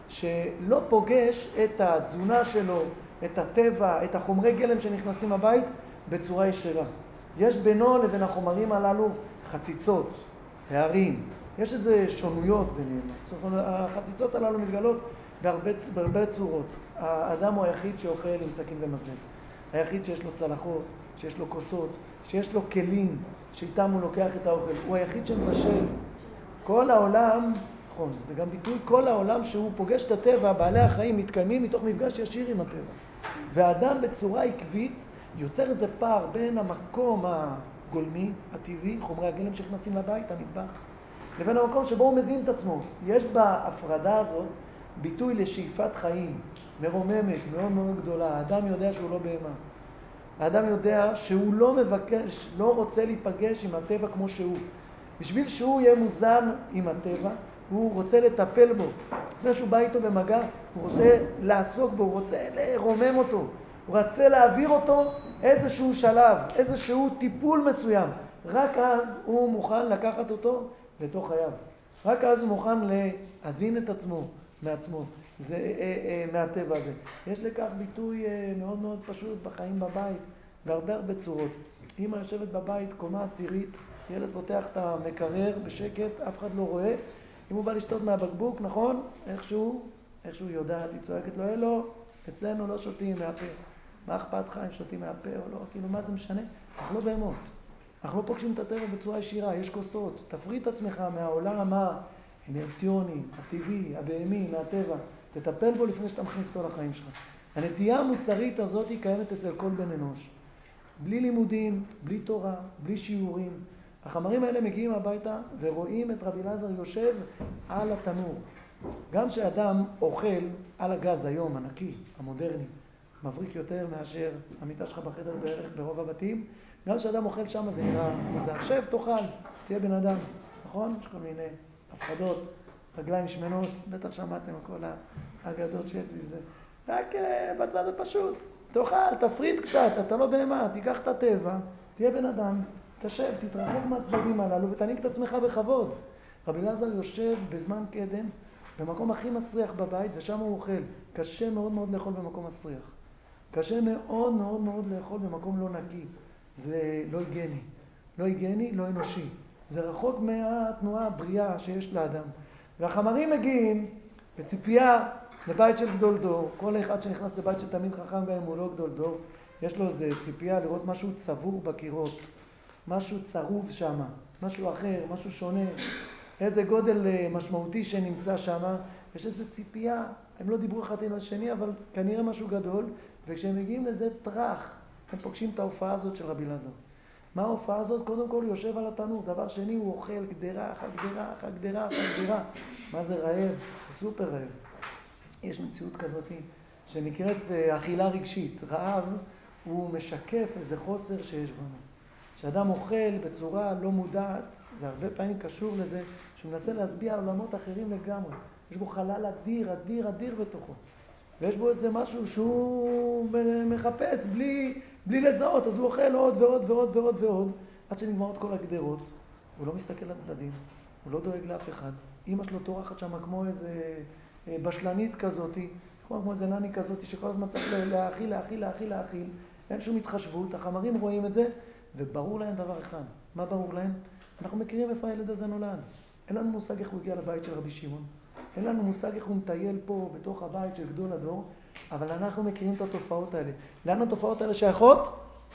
Speaker 1: שלא פוגש את התזונה שלו, את הטבע, את החומרי גלם שנכנסים הבית בצורה ישרה. יש בינו לבין החומרים הללו חציצות, הערים, יש איזה שונויות ביניהם. החציצות הללו מתגלות בהרבה, בהרבה צורות. האדם הוא היחיד שאוכל עם סכין ומזלג. היחיד שיש לו צלחות, שיש לו כוסות, שיש לו כלים שאיתם הוא לוקח את האוכל. הוא היחיד שמבשל. כל העולם, נכון, זה גם ביטוי, כל העולם שהוא פוגש את הטבע, בעלי החיים מתקיימים מתוך מפגש ישיר עם הטבע. והאדם בצורה עקבית יוצר איזה פער בין המקום הגולמי, הטבעי, חומרי הגלם שנכנסים לבית, המטבח, לבין המקום שבו הוא מזין את עצמו. יש בהפרדה הזאת ביטוי לשאיפת חיים, מרוממת, מאוד מאוד גדולה. האדם יודע שהוא לא בהמה. האדם יודע שהוא לא מבקש, לא רוצה להיפגש עם הטבע כמו שהוא. בשביל שהוא יהיה מוזן עם הטבע, הוא רוצה לטפל בו. לפני שהוא בא איתו במגע, הוא רוצה לעסוק בו, הוא רוצה לרומם אותו. הוא רוצה להעביר אותו איזשהו שלב, איזשהו טיפול מסוים. רק אז הוא מוכן לקחת אותו לתוך חייו. רק אז הוא מוכן להזין את עצמו מעצמו, זה, אה, אה, מהטבע הזה. יש לכך ביטוי אה, מאוד מאוד פשוט בחיים בבית, בהרבה הרבה צורות. אמא יושבת בבית, קומה עשירית, ילד פותח את המקרר בשקט, אף אחד לא רואה. אם הוא בא לשתות מהבקבוק, נכון? איכשהו, איכשהו יודעת, היא צועקת לו, אלו, אצלנו לא שותים מהפה. מה אכפת לך אם שותים מהפה או לא? כאילו, מה זה משנה? אנחנו לא בהמות. אנחנו לא פוגשים את הטבע בצורה ישירה, יש כוסות. תפריד את עצמך מהעולם האינרציוני, הטבעי, הבהמי, מהטבע. תטפל בו לפני שאתה מכניס אותו לחיים שלך. הנטייה המוסרית הזאת היא קיימת אצל כל בן אנוש. בלי לימודים, בלי תורה, בלי שיעורים. החמרים האלה מגיעים הביתה ורואים את רבי אלעזר יושב על התנור. גם שאדם אוכל על הגז היום, הנקי, המודרני, מבריק יותר מאשר המיטה שלך בחדר בערך ברוב הבתים, גם שאדם אוכל שם זה נראה מוזר. שב, תאכל, תהיה בן אדם, נכון? יש כל מיני הפחדות, רגליים שמנות, בטח שמעתם כל האגדות שיש סביב זה. רק בצד הפשוט, תאכל, תפריד קצת, אתה לא בהמה, תיקח את הטבע, תהיה בן אדם, תשב, תתרחק מהצדדים הללו ותעניק את עצמך בכבוד. רבי אלעזר יושב בזמן קדם, במקום הכי מסריח בבית, ושם הוא אוכל. קשה מאוד מאוד לאכול במקום מסריח. קשה מאוד מאוד מאוד לאכול במקום לא נקי. זה לא היגייני. לא היגייני, לא אנושי. זה רחוק מהתנועה הבריאה שיש לאדם. והחמרים מגיעים בציפייה לבית של גדול דור. כל אחד שנכנס לבית של תלמיד חכם, גם אם הוא לא גדול דור, יש לו איזה ציפייה לראות משהו צבור בקירות. משהו צרוב שם, משהו אחר, משהו שונה. איזה גודל משמעותי שנמצא שם. יש איזו ציפייה. הם לא דיברו אחד עם השני, אבל כנראה משהו גדול. וכשהם מגיעים לזה טרח, הם פוגשים את ההופעה הזאת של רבי אלעזר. מה ההופעה הזאת? קודם כל הוא יושב על התנור. דבר שני, הוא אוכל גדרה אחת גדרה אחת גדרה אחת גדרה. מה זה רעב? סופר רעב. יש מציאות כזאת שנקראת אכילה רגשית. רעב הוא משקף איזה חוסר שיש בנו. כשאדם אוכל בצורה לא מודעת, זה הרבה פעמים קשור לזה, שהוא מנסה להסביע עולמות אחרים לגמרי. יש בו חלל אדיר, אדיר, אדיר בתוכו. ויש בו איזה משהו שהוא מחפש בלי, בלי לזהות, אז הוא אוכל עוד ועוד ועוד ועוד ועוד, עד שנגמרות כל הגדרות. הוא לא מסתכל לצדדים, הוא לא דואג לאף אחד. אמא שלו תורחת שם כמו איזה בשלנית כזאת, כמו איזה נני כזאת, שכל הזמן צריך להאכיל, להאכיל, להאכיל, להאכיל. אין שום התחשבות, החמרים רואים את זה, וברור להם דבר אחד. מה ברור להם? אנחנו מכירים איפה הילד הזה נולד. אין לנו מושג איך הוא הגיע לבית של רבי שמעון. אין לנו מושג איך הוא מטייל פה בתוך הבית של גדול הדור, אבל אנחנו מכירים את התופעות האלה. לאן התופעות האלה שייכות?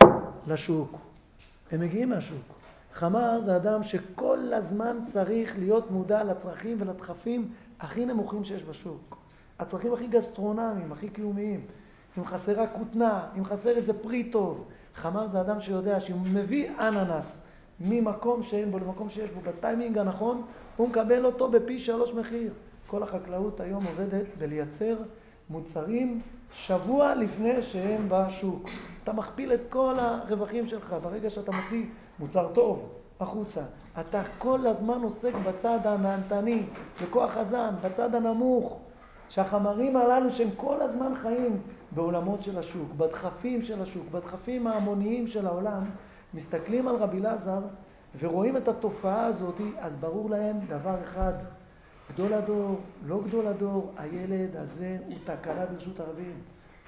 Speaker 1: לשוק. הם מגיעים מהשוק. חמר זה אדם שכל הזמן צריך להיות מודע לצרכים ולדחפים הכי נמוכים שיש בשוק. הצרכים הכי גסטרונמיים, הכי קיומיים. אם חסרה כותנה, אם חסר איזה פרי טוב. חמר זה אדם שיודע שאם הוא מביא אננס ממקום שאין בו למקום שיש בו בטיימינג הנכון, הוא מקבל אותו בפי שלוש מחיר. כל החקלאות היום עובדת בלייצר מוצרים שבוע לפני שהם בשוק. אתה מכפיל את כל הרווחים שלך ברגע שאתה מוציא מוצר טוב החוצה. אתה כל הזמן עוסק בצד הנהנתני, בכוח הזן, בצד הנמוך. שהחמרים הללו שהם כל הזמן חיים בעולמות של השוק, בדחפים של השוק, בדחפים ההמוניים של העולם, מסתכלים על רבי אלעזר ורואים את התופעה הזאת, אז ברור להם דבר אחד, גדול הדור, לא גדול הדור, הילד הזה הוא תקלה ברשות הרבים.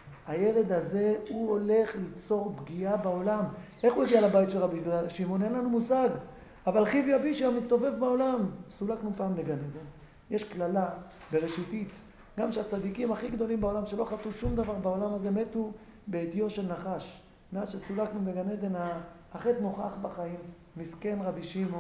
Speaker 1: הילד הזה הוא הולך ליצור פגיעה בעולם. איך הוא הגיע לבית של רבי שמעון? אין לנו מושג. אבל חיב יבישה מסתובב בעולם. סולקנו פעם לגן עדן. יש כללה בראשיתית. גם שהצדיקים הכי גדולים בעולם שלא חטאו שום דבר בעולם הזה מתו בעטיו של נחש. מאז שסולקנו בגן עדן החטא נוכח בחיים. מסכן רבי שמעון.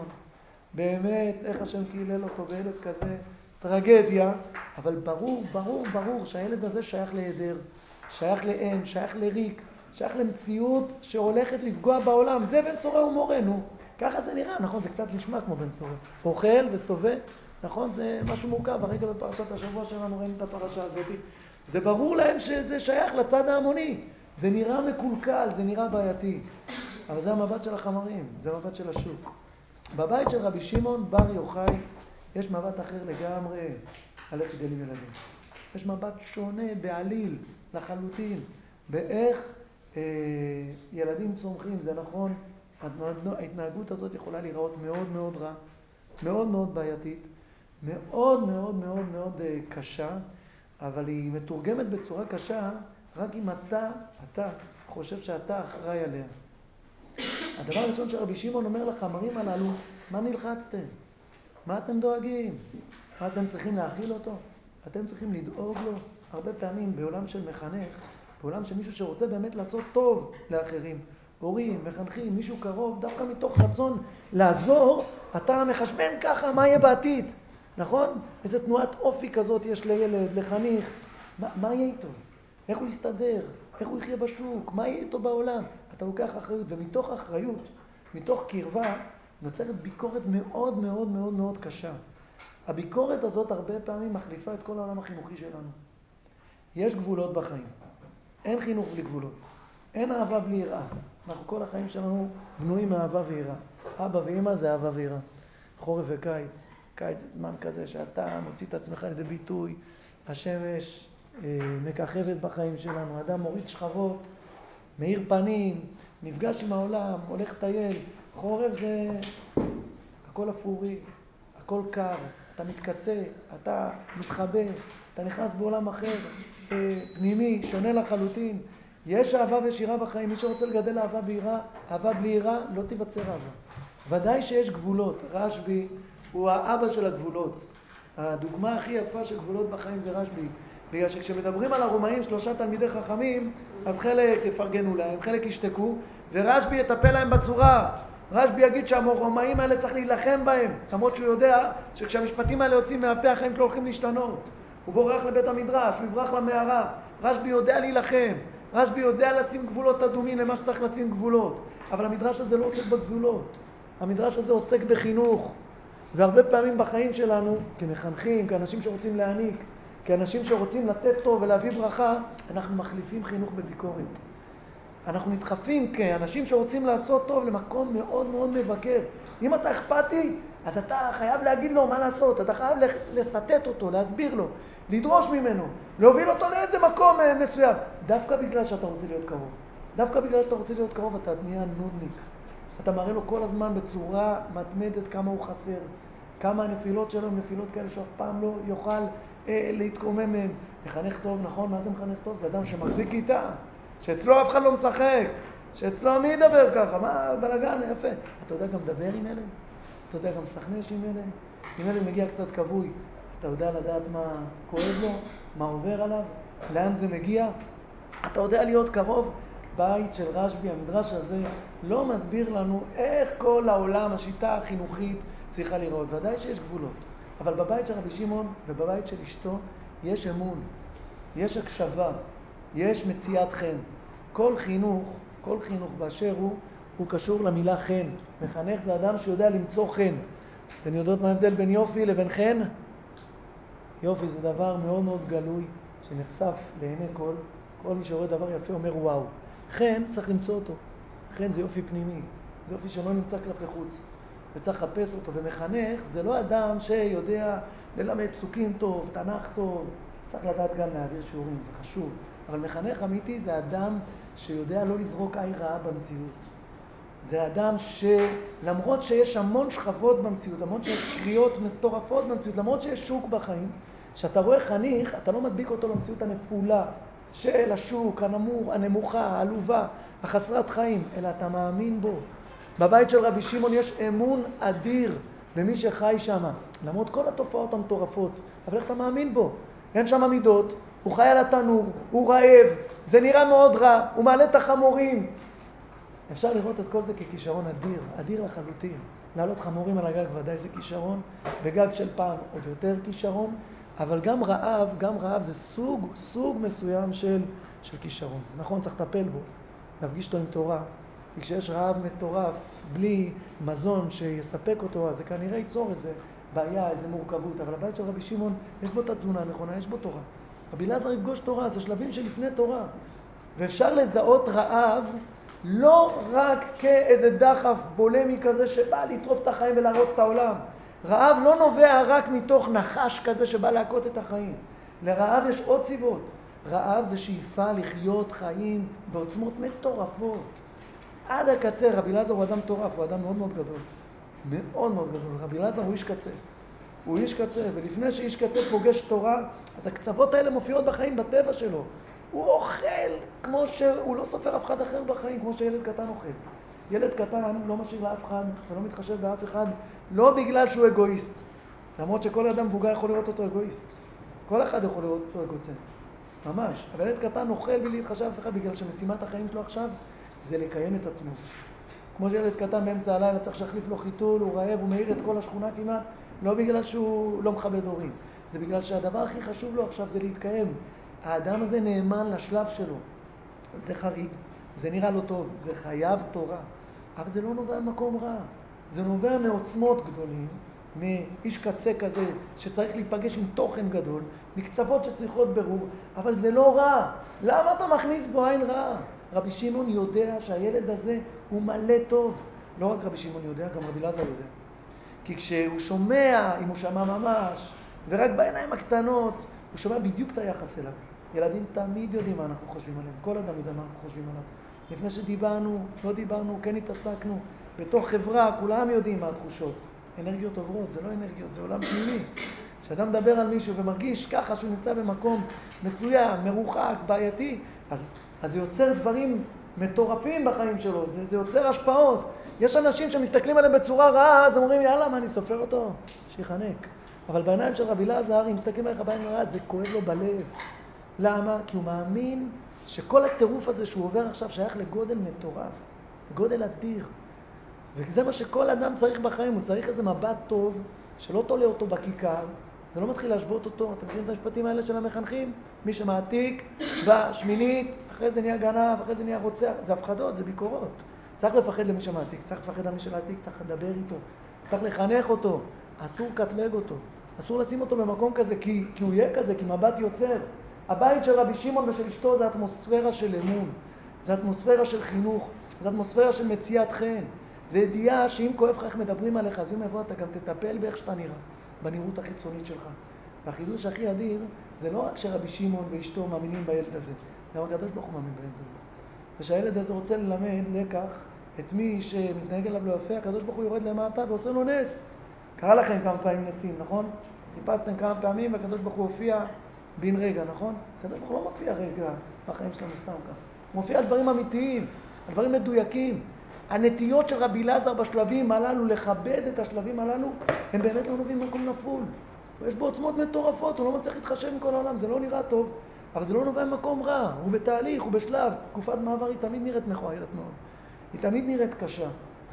Speaker 1: באמת, איך השם קילל אותו בילד כזה, טרגדיה, אבל ברור, ברור, ברור שהילד הזה שייך להיעדר, שייך לאין, שייך לריק, שייך למציאות שהולכת לפגוע בעולם. זה בן סורר ומורנו, ככה זה נראה, נכון? זה קצת נשמע כמו בן סורר. אוכל וסובה, נכון? זה משהו מורכב, הרגע בפרשת השבוע שלנו ראינו את הפרשה הזאת. זה ברור להם שזה שייך לצד ההמוני, זה נראה מקולקל, זה נראה בעייתי, אבל זה המבט של החמרים, זה המבט של השוק. בבית של רבי שמעון בר יוחאי יש מבט אחר לגמרי על איך גדלים ילדים. יש מבט שונה בעליל לחלוטין באיך אה, ילדים צומחים. זה נכון, ההתנהגות הזאת יכולה להיראות מאוד מאוד רע, מאוד מאוד בעייתית, מאוד מאוד מאוד מאוד אה, קשה, אבל היא מתורגמת בצורה קשה רק אם אתה, אתה חושב שאתה אחראי עליה. הדבר הראשון שרבי שמעון אומר לחמרים הללו, מה נלחצתם? מה אתם דואגים? מה אתם צריכים להאכיל אותו? אתם צריכים לדאוג לו? הרבה פעמים בעולם של מחנך, בעולם של מישהו שרוצה באמת לעשות טוב לאחרים, הורים, מחנכים, מישהו קרוב, דווקא מתוך רצון לעזור, אתה מחשבן ככה מה יהיה בעתיד, נכון? איזו תנועת אופי כזאת יש לילד, לחניך, מה, מה יהיה איתו? איך הוא יסתדר? איך הוא יחיה בשוק? מה יהיה איתו בעולם? אתה לוקח אחריות, ומתוך אחריות, מתוך קרבה, נוצרת ביקורת מאוד מאוד מאוד מאוד קשה. הביקורת הזאת הרבה פעמים מחליפה את כל העולם החינוכי שלנו. יש גבולות בחיים. אין חינוך בלי גבולות. אין אהבה בלי יראה. אנחנו כל החיים שלנו בנויים מאהבה ויראה. אבא ואמא זה אהבה ויראה. חורף וקיץ. קיץ זה זמן כזה שאתה מוציא את עצמך לידי ביטוי. השמש אה, מככבת בחיים שלנו. אדם מוריד שכבות, מאיר פנים, נפגש עם העולם, הולך טייל. חורף זה הכל אפורי, הכל קר. אתה מתכסה, אתה מתחבא, אתה נכנס בעולם אחר, פנימי, שונה לחלוטין. יש אהבה ויש יראה בחיים. מי שרוצה לגדל אהבה ביראה, אהבה בלי יראה, לא תיווצר אהבה. ודאי שיש גבולות. רשב"י הוא האבא של הגבולות. הדוגמה הכי יפה של גבולות בחיים זה רשב"י. בגלל שכשמדברים על הרומאים, שלושה תלמידי חכמים, אז חלק יפרגנו להם, חלק ישתקו, ורשב"י יטפל להם בצורה. רשב"י יגיד שהרומאים האלה צריך להילחם בהם, למרות שהוא יודע שכשהמשפטים האלה יוצאים מהפה, החיים לא הולכים להשתנות. הוא בורח לבית המדרש, הוא יברח למערה. רשב"י יודע להילחם, רשב"י יודע לשים גבולות אדומים למה שצריך לשים גבולות. אבל המדרש הזה לא עוסק בגבולות. המדרש הזה עוסק בחינוך. והרבה פעמים בחיים שלנו, כמחנכים, כאנשים שרוצים להעניק, כאנשים שרוצים לתת טוב ולהביא ברכה, אנחנו מחליפים חינוך בביקורת. אנחנו נדחפים כאנשים שרוצים לעשות טוב למקום מאוד מאוד מבקר. אם אתה אכפתי, אז אתה חייב להגיד לו מה לעשות, אתה חייב לסטט אותו, להסביר לו, לדרוש ממנו, להוביל אותו לאיזה מקום מסוים. דווקא בגלל שאתה רוצה להיות קרוב. דווקא בגלל שאתה רוצה להיות קרוב, אתה נהיה נודניק. אתה מראה לו כל הזמן בצורה מתמדת כמה הוא חסר, כמה הנפילות שלו הם נפילות כאלה שאף פעם לא יוכל אה, להתקומם מהם. מחנך טוב, נכון? מה זה מחנך טוב? זה אדם שמחזיק איתה, שאצלו אף אחד לא משחק, שאצלו מי ידבר ככה? מה בלגן? יפה. אתה יודע גם לדבר עם אלה? אתה יודע גם סכנש עם אלה? אם אלה מגיע קצת כבוי, אתה יודע לדעת מה כואב לו, מה עובר עליו, לאן זה מגיע? אתה יודע להיות קרוב? בית של רשב"י, המדרש הזה, לא מסביר לנו איך כל העולם, השיטה החינוכית צריכה לראות. ודאי שיש גבולות. אבל בבית של רבי שמעון ובבית של אשתו יש אמון, יש הקשבה, יש מציאת חן. כל חינוך, כל חינוך באשר הוא, הוא קשור למילה חן. מחנך זה אדם שיודע למצוא חן. אתם יודעות מה ההבדל בין יופי לבין חן? יופי זה דבר מאוד מאוד גלוי, שנחשף לעיני כל. כל מי שרואה דבר יפה אומר וואו. חן צריך למצוא אותו. חן זה יופי פנימי. זה יופי שלא נמצא כלפי חוץ. וצריך לחפש אותו. ומחנך זה לא אדם שיודע ללמד פסוקים טוב, תנ"ך טוב. צריך לדעת גם להעביר שיעורים, זה חשוב. אבל מחנך אמיתי זה אדם שיודע לא לזרוק עין רעה במציאות. זה אדם שלמרות שיש המון שכבות במציאות, למרות שיש קריאות מטורפות במציאות, למרות שיש שוק בחיים, שאתה רואה חניך, אתה לא מדביק אותו למציאות הנפולה של השוק, הנמוך, הנמוכה, העלובה, החסרת חיים, אלא אתה מאמין בו. בבית של רבי שמעון יש אמון אדיר במי שחי שם, למרות כל התופעות המטורפות, אבל איך אתה מאמין בו? אין שם מידות, הוא חי על התנור, הוא רעב, זה נראה מאוד רע, הוא מעלה את החמורים. אפשר לראות את כל זה ככישרון אדיר, אדיר לחלוטין. לעלות חמורים על הגג ודאי זה כישרון, בגג של פעם עוד יותר כישרון, אבל גם רעב, גם רעב זה סוג, סוג מסוים של, של כישרון. נכון, צריך לטפל בו, להפגיש אותו עם תורה. כי כשיש רעב מטורף, בלי מזון שיספק אותו, אז זה כנראה ייצור איזה בעיה, איזה מורכבות. אבל הבית של רבי שמעון, יש בו את התזונה הנכונה, יש בו תורה. רבי אלעזר יפגוש תורה, זה שלבים שלפני תורה. ואפשר לזהות רעב לא רק כאיזה דחף בולמי כזה שבא לטרוף את החיים ולהרוס את העולם. רעב לא נובע רק מתוך נחש כזה שבא להכות את החיים. לרעב יש עוד סיבות. רעב זה שאיפה לחיות חיים בעוצמות מטורפות. עד הקצה, רבי אלעזר הוא אדם מטורף, הוא אדם מאוד מאוד גדול. מאוד מאוד גדול. רבי אלעזר הוא איש קצה. הוא איש קצה, ולפני שאיש קצה פוגש תורה, אז הקצוות האלה מופיעות בחיים בטבע שלו. הוא אוכל כמו שהוא לא סופר אף אחד אחר בחיים, כמו שילד קטן אוכל. ילד קטן לא משאיר לאף אחד ולא מתחשב באף אחד, לא בגלל שהוא אגואיסט. למרות שכל אדם מבוגר יכול לראות אותו אגואיסט. כל אחד יכול לראות אותו אגוצנטרי. ממש. אבל ילד קטן אוכל בלי להתחשב באף אחד בגלל שמשימת החיים שלו עכשיו זה לקיים את עצמו. כמו שילד קטן באמצע הלילה צריך להחליף לו חיתול, הוא רעב, הוא מאיר את כל השכונה כמעט, לא בגלל שהוא לא מכבד הורים. זה בגלל שהדבר הכי חשוב לו עכשיו זה להתקיים. האדם הזה נאמן לשלב שלו. זה חריג, זה נראה לו טוב, זה חייב תורה. אבל זה לא נובע ממקום רע. זה נובע מעוצמות גדולים, מאיש קצה כזה שצריך להיפגש עם תוכן גדול, מקצוות שצריכות ברור, אבל זה לא רע. למה אתה מכניס בו עין רע? רבי שמעון יודע שהילד הזה הוא מלא טוב. לא רק רבי שמעון יודע, גם רבי אלעזר יודע. כי כשהוא שומע, אם הוא שמע ממש, ורק בעיניים הקטנות, הוא שומע בדיוק את היחס אליו. ילדים תמיד יודעים מה אנחנו חושבים עליהם. כל אדם יודע מה אנחנו חושבים עליו. לפני שדיברנו, לא דיברנו, כן התעסקנו. בתוך חברה, כולם יודעים מה התחושות. אנרגיות עוברות, זה לא אנרגיות, זה עולם פנימי. כשאדם מדבר על מישהו ומרגיש ככה שהוא נמצא במקום מסוים, מרוחק, בעייתי, אז, אז זה יוצר דברים מטורפים בחיים שלו, זה, זה יוצר השפעות. יש אנשים שמסתכלים עליהם בצורה רעה, אז אומרים, יאללה, מה, אני סופר אותו? שיחנק. אבל בעיניים של רבי אלעזר, אם מסתכלים עליך בעין רעה, זה כואב לו בלב. למה? כי הוא מאמין שכל הטירוף הזה שהוא עובר עכשיו שייך לגודל מטורף, גודל אדיר. וזה מה שכל אדם צריך בחיים, הוא צריך איזה מבט טוב, שלא תולה אותו בכיכר, ולא מתחיל להשוות אותו. אתם מכירים את המשפטים האלה של המחנכים? מי שמעתיק בשמינית, אחרי זה נהיה גנב, אחרי זה נהיה רוצח, זה הפחדות, זה ביקורות. צריך לפחד למי שמעתיק, צריך לפחד למי שלעתיק, צריך לדבר איתו, צריך לחנך אותו, אסור קטלג אותו, אסור לשים אותו במקום כזה, כי, כי הוא יהיה כזה, כי מבט יוצר. הבית של רבי שמעון ושל אשתו זה אטמוספירה של אמון, זה אטמוספירה של חינוך, זה אטמוספירה של מציאת חן. זה ידיעה שאם כואב לך איך מדברים עליך, אז יום יבוא אתה גם תטפל באיך שאתה נראה, בנראות החיצונית שלך. והחידוש הכי אדיר זה לא רק שרבי שמעון ואשתו מאמינים בילד הזה, גם הקדוש ברוך הוא מאמין בילד הזה. ושהילד הזה רוצה ללמד לקח את מי שמתנהג אליו לא יפה, הקדוש ברוך הוא יורד למטה ועושה לו נס. קרא לכם כמה פעמים נסים, נכון? חיפשתם כמה פעמים והקדוש ברוך הוא הופיע בן רגע, נכון? הקדוש ברוך הוא לא מופיע רגע בחיים שלנו סתם כך. הוא מופיע על דברים אמיתיים, על דברים מדויקים. הנטיות של רבי אלעזר בשלבים הללו, לכבד את השלבים הללו, הם באמת לא נובעים מקום נפול. ויש בו עוצמות מטורפות, הוא לא מצליח להתחשב עם כל העולם, זה לא נראה טוב, אבל זה לא נובע מקום רע, הוא בתהליך, הוא בשלב. תקופת מעבר היא תמיד נראית מכוערת מאוד, היא תמיד נראית קשה.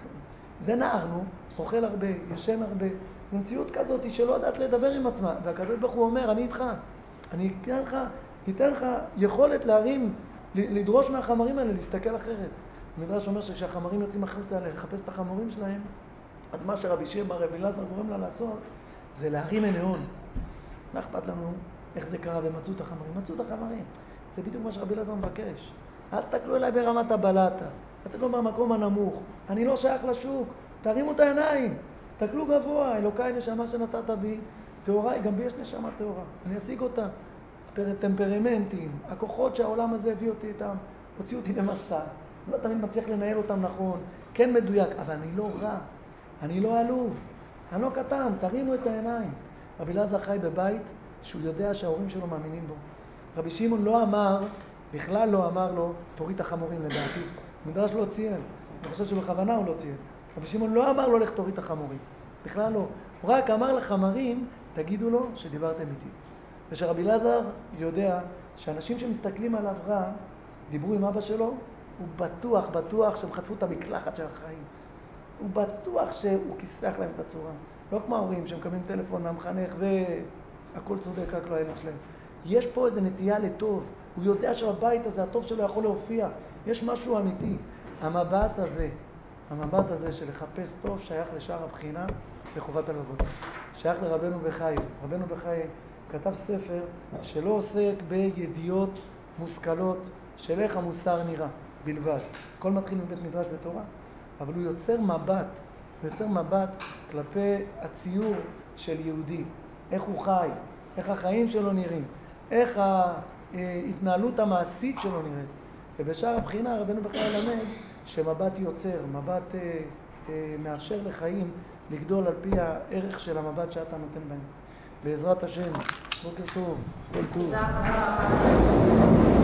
Speaker 1: זה נערנו, אוכל הרבה, ישן הרבה, במציאות כזאת שלא יודעת לדבר עם עצמה, והקדוש ברוך הוא אומר, אני איתך, אני אתן לך, אתן לך יכולת להרים, לדרוש מהחמרים האלה, להסתכל אחרת. המדרש אומר שכשהחמרים יוצאים החוצה לחפש את החמורים שלהם, אז מה שרבי שמעון רבי אלעזר גורם לה לעשות, זה להרים עיניון. מה אכפת לנו איך זה קרה ומצאו את החמרים? מצאו את החמרים. זה בדיוק מה שרבי אלעזר מבקש. אל תסתכלו אליי ברמת הבלטה, אל תסתכלו במקום הנמוך. אני לא שייך לשוק, תרימו את העיניים, תסתכלו גבוה, אלוקיי נשמה שנתת בי, תאוריי, גם בי יש נשמה תאורה. אני אשיג אותה. טמפרמנטים, הכוחות שהעולם הזה הביא אותי איתם, הוציאו אותי למסע. לא תמיד מצליח לנהל אותם נכון, כן מדויק, אבל אני לא רע, אני לא עלוב, אני לא קטן, תרימו את העיניים. רבי אלעזר חי בבית שהוא יודע שההורים שלו מאמינים בו. רבי שמעון לא אמר, בכלל לא אמר לו, תוריד את החמורים לדעתי. מדרש לא ציין, אני חושב שבכוונה הוא לא ציין. רבי שמעון לא אמר לו לך תוריד את החמורים, בכלל לא. הוא רק אמר לחמרים, תגידו לו שדיברתם איתי. ושרבי אלעזר יודע שאנשים שמסתכלים עליו רע, דיברו עם אבא שלו, הוא בטוח, בטוח שהם חטפו את המקלחת של החיים. הוא בטוח שהוא כיסח להם את הצורה. לא כמו ההורים שמקבלים טלפון מהמחנך והכל צודק, רק לא הילד שלהם. יש פה איזו נטייה לטוב. הוא יודע שהבית הזה, הטוב שלו יכול להופיע. יש משהו אמיתי. המבט הזה, המבט הזה של לחפש טוב שייך לשאר הבחינה לחובת הלבבות. שייך לרבנו בחיי. רבנו בחיי כתב ספר שלא עוסק בידיעות מושכלות של איך המוסר נראה בלבד. הכל מתחיל מבית מדרש בתורה, אבל הוא יוצר מבט, הוא יוצר מבט כלפי הציור של יהודי, איך הוא חי, איך החיים שלו נראים, איך ההתנהלות המעשית שלו נראית. ובשאר הבחינה רבנו בחיי למד שמבט יוצר, מבט אה, אה, מאפשר לחיים לגדול על פי הערך של המבט שאתה נותן בהם. בעזרת השם, בוקר טוב, כל טוב.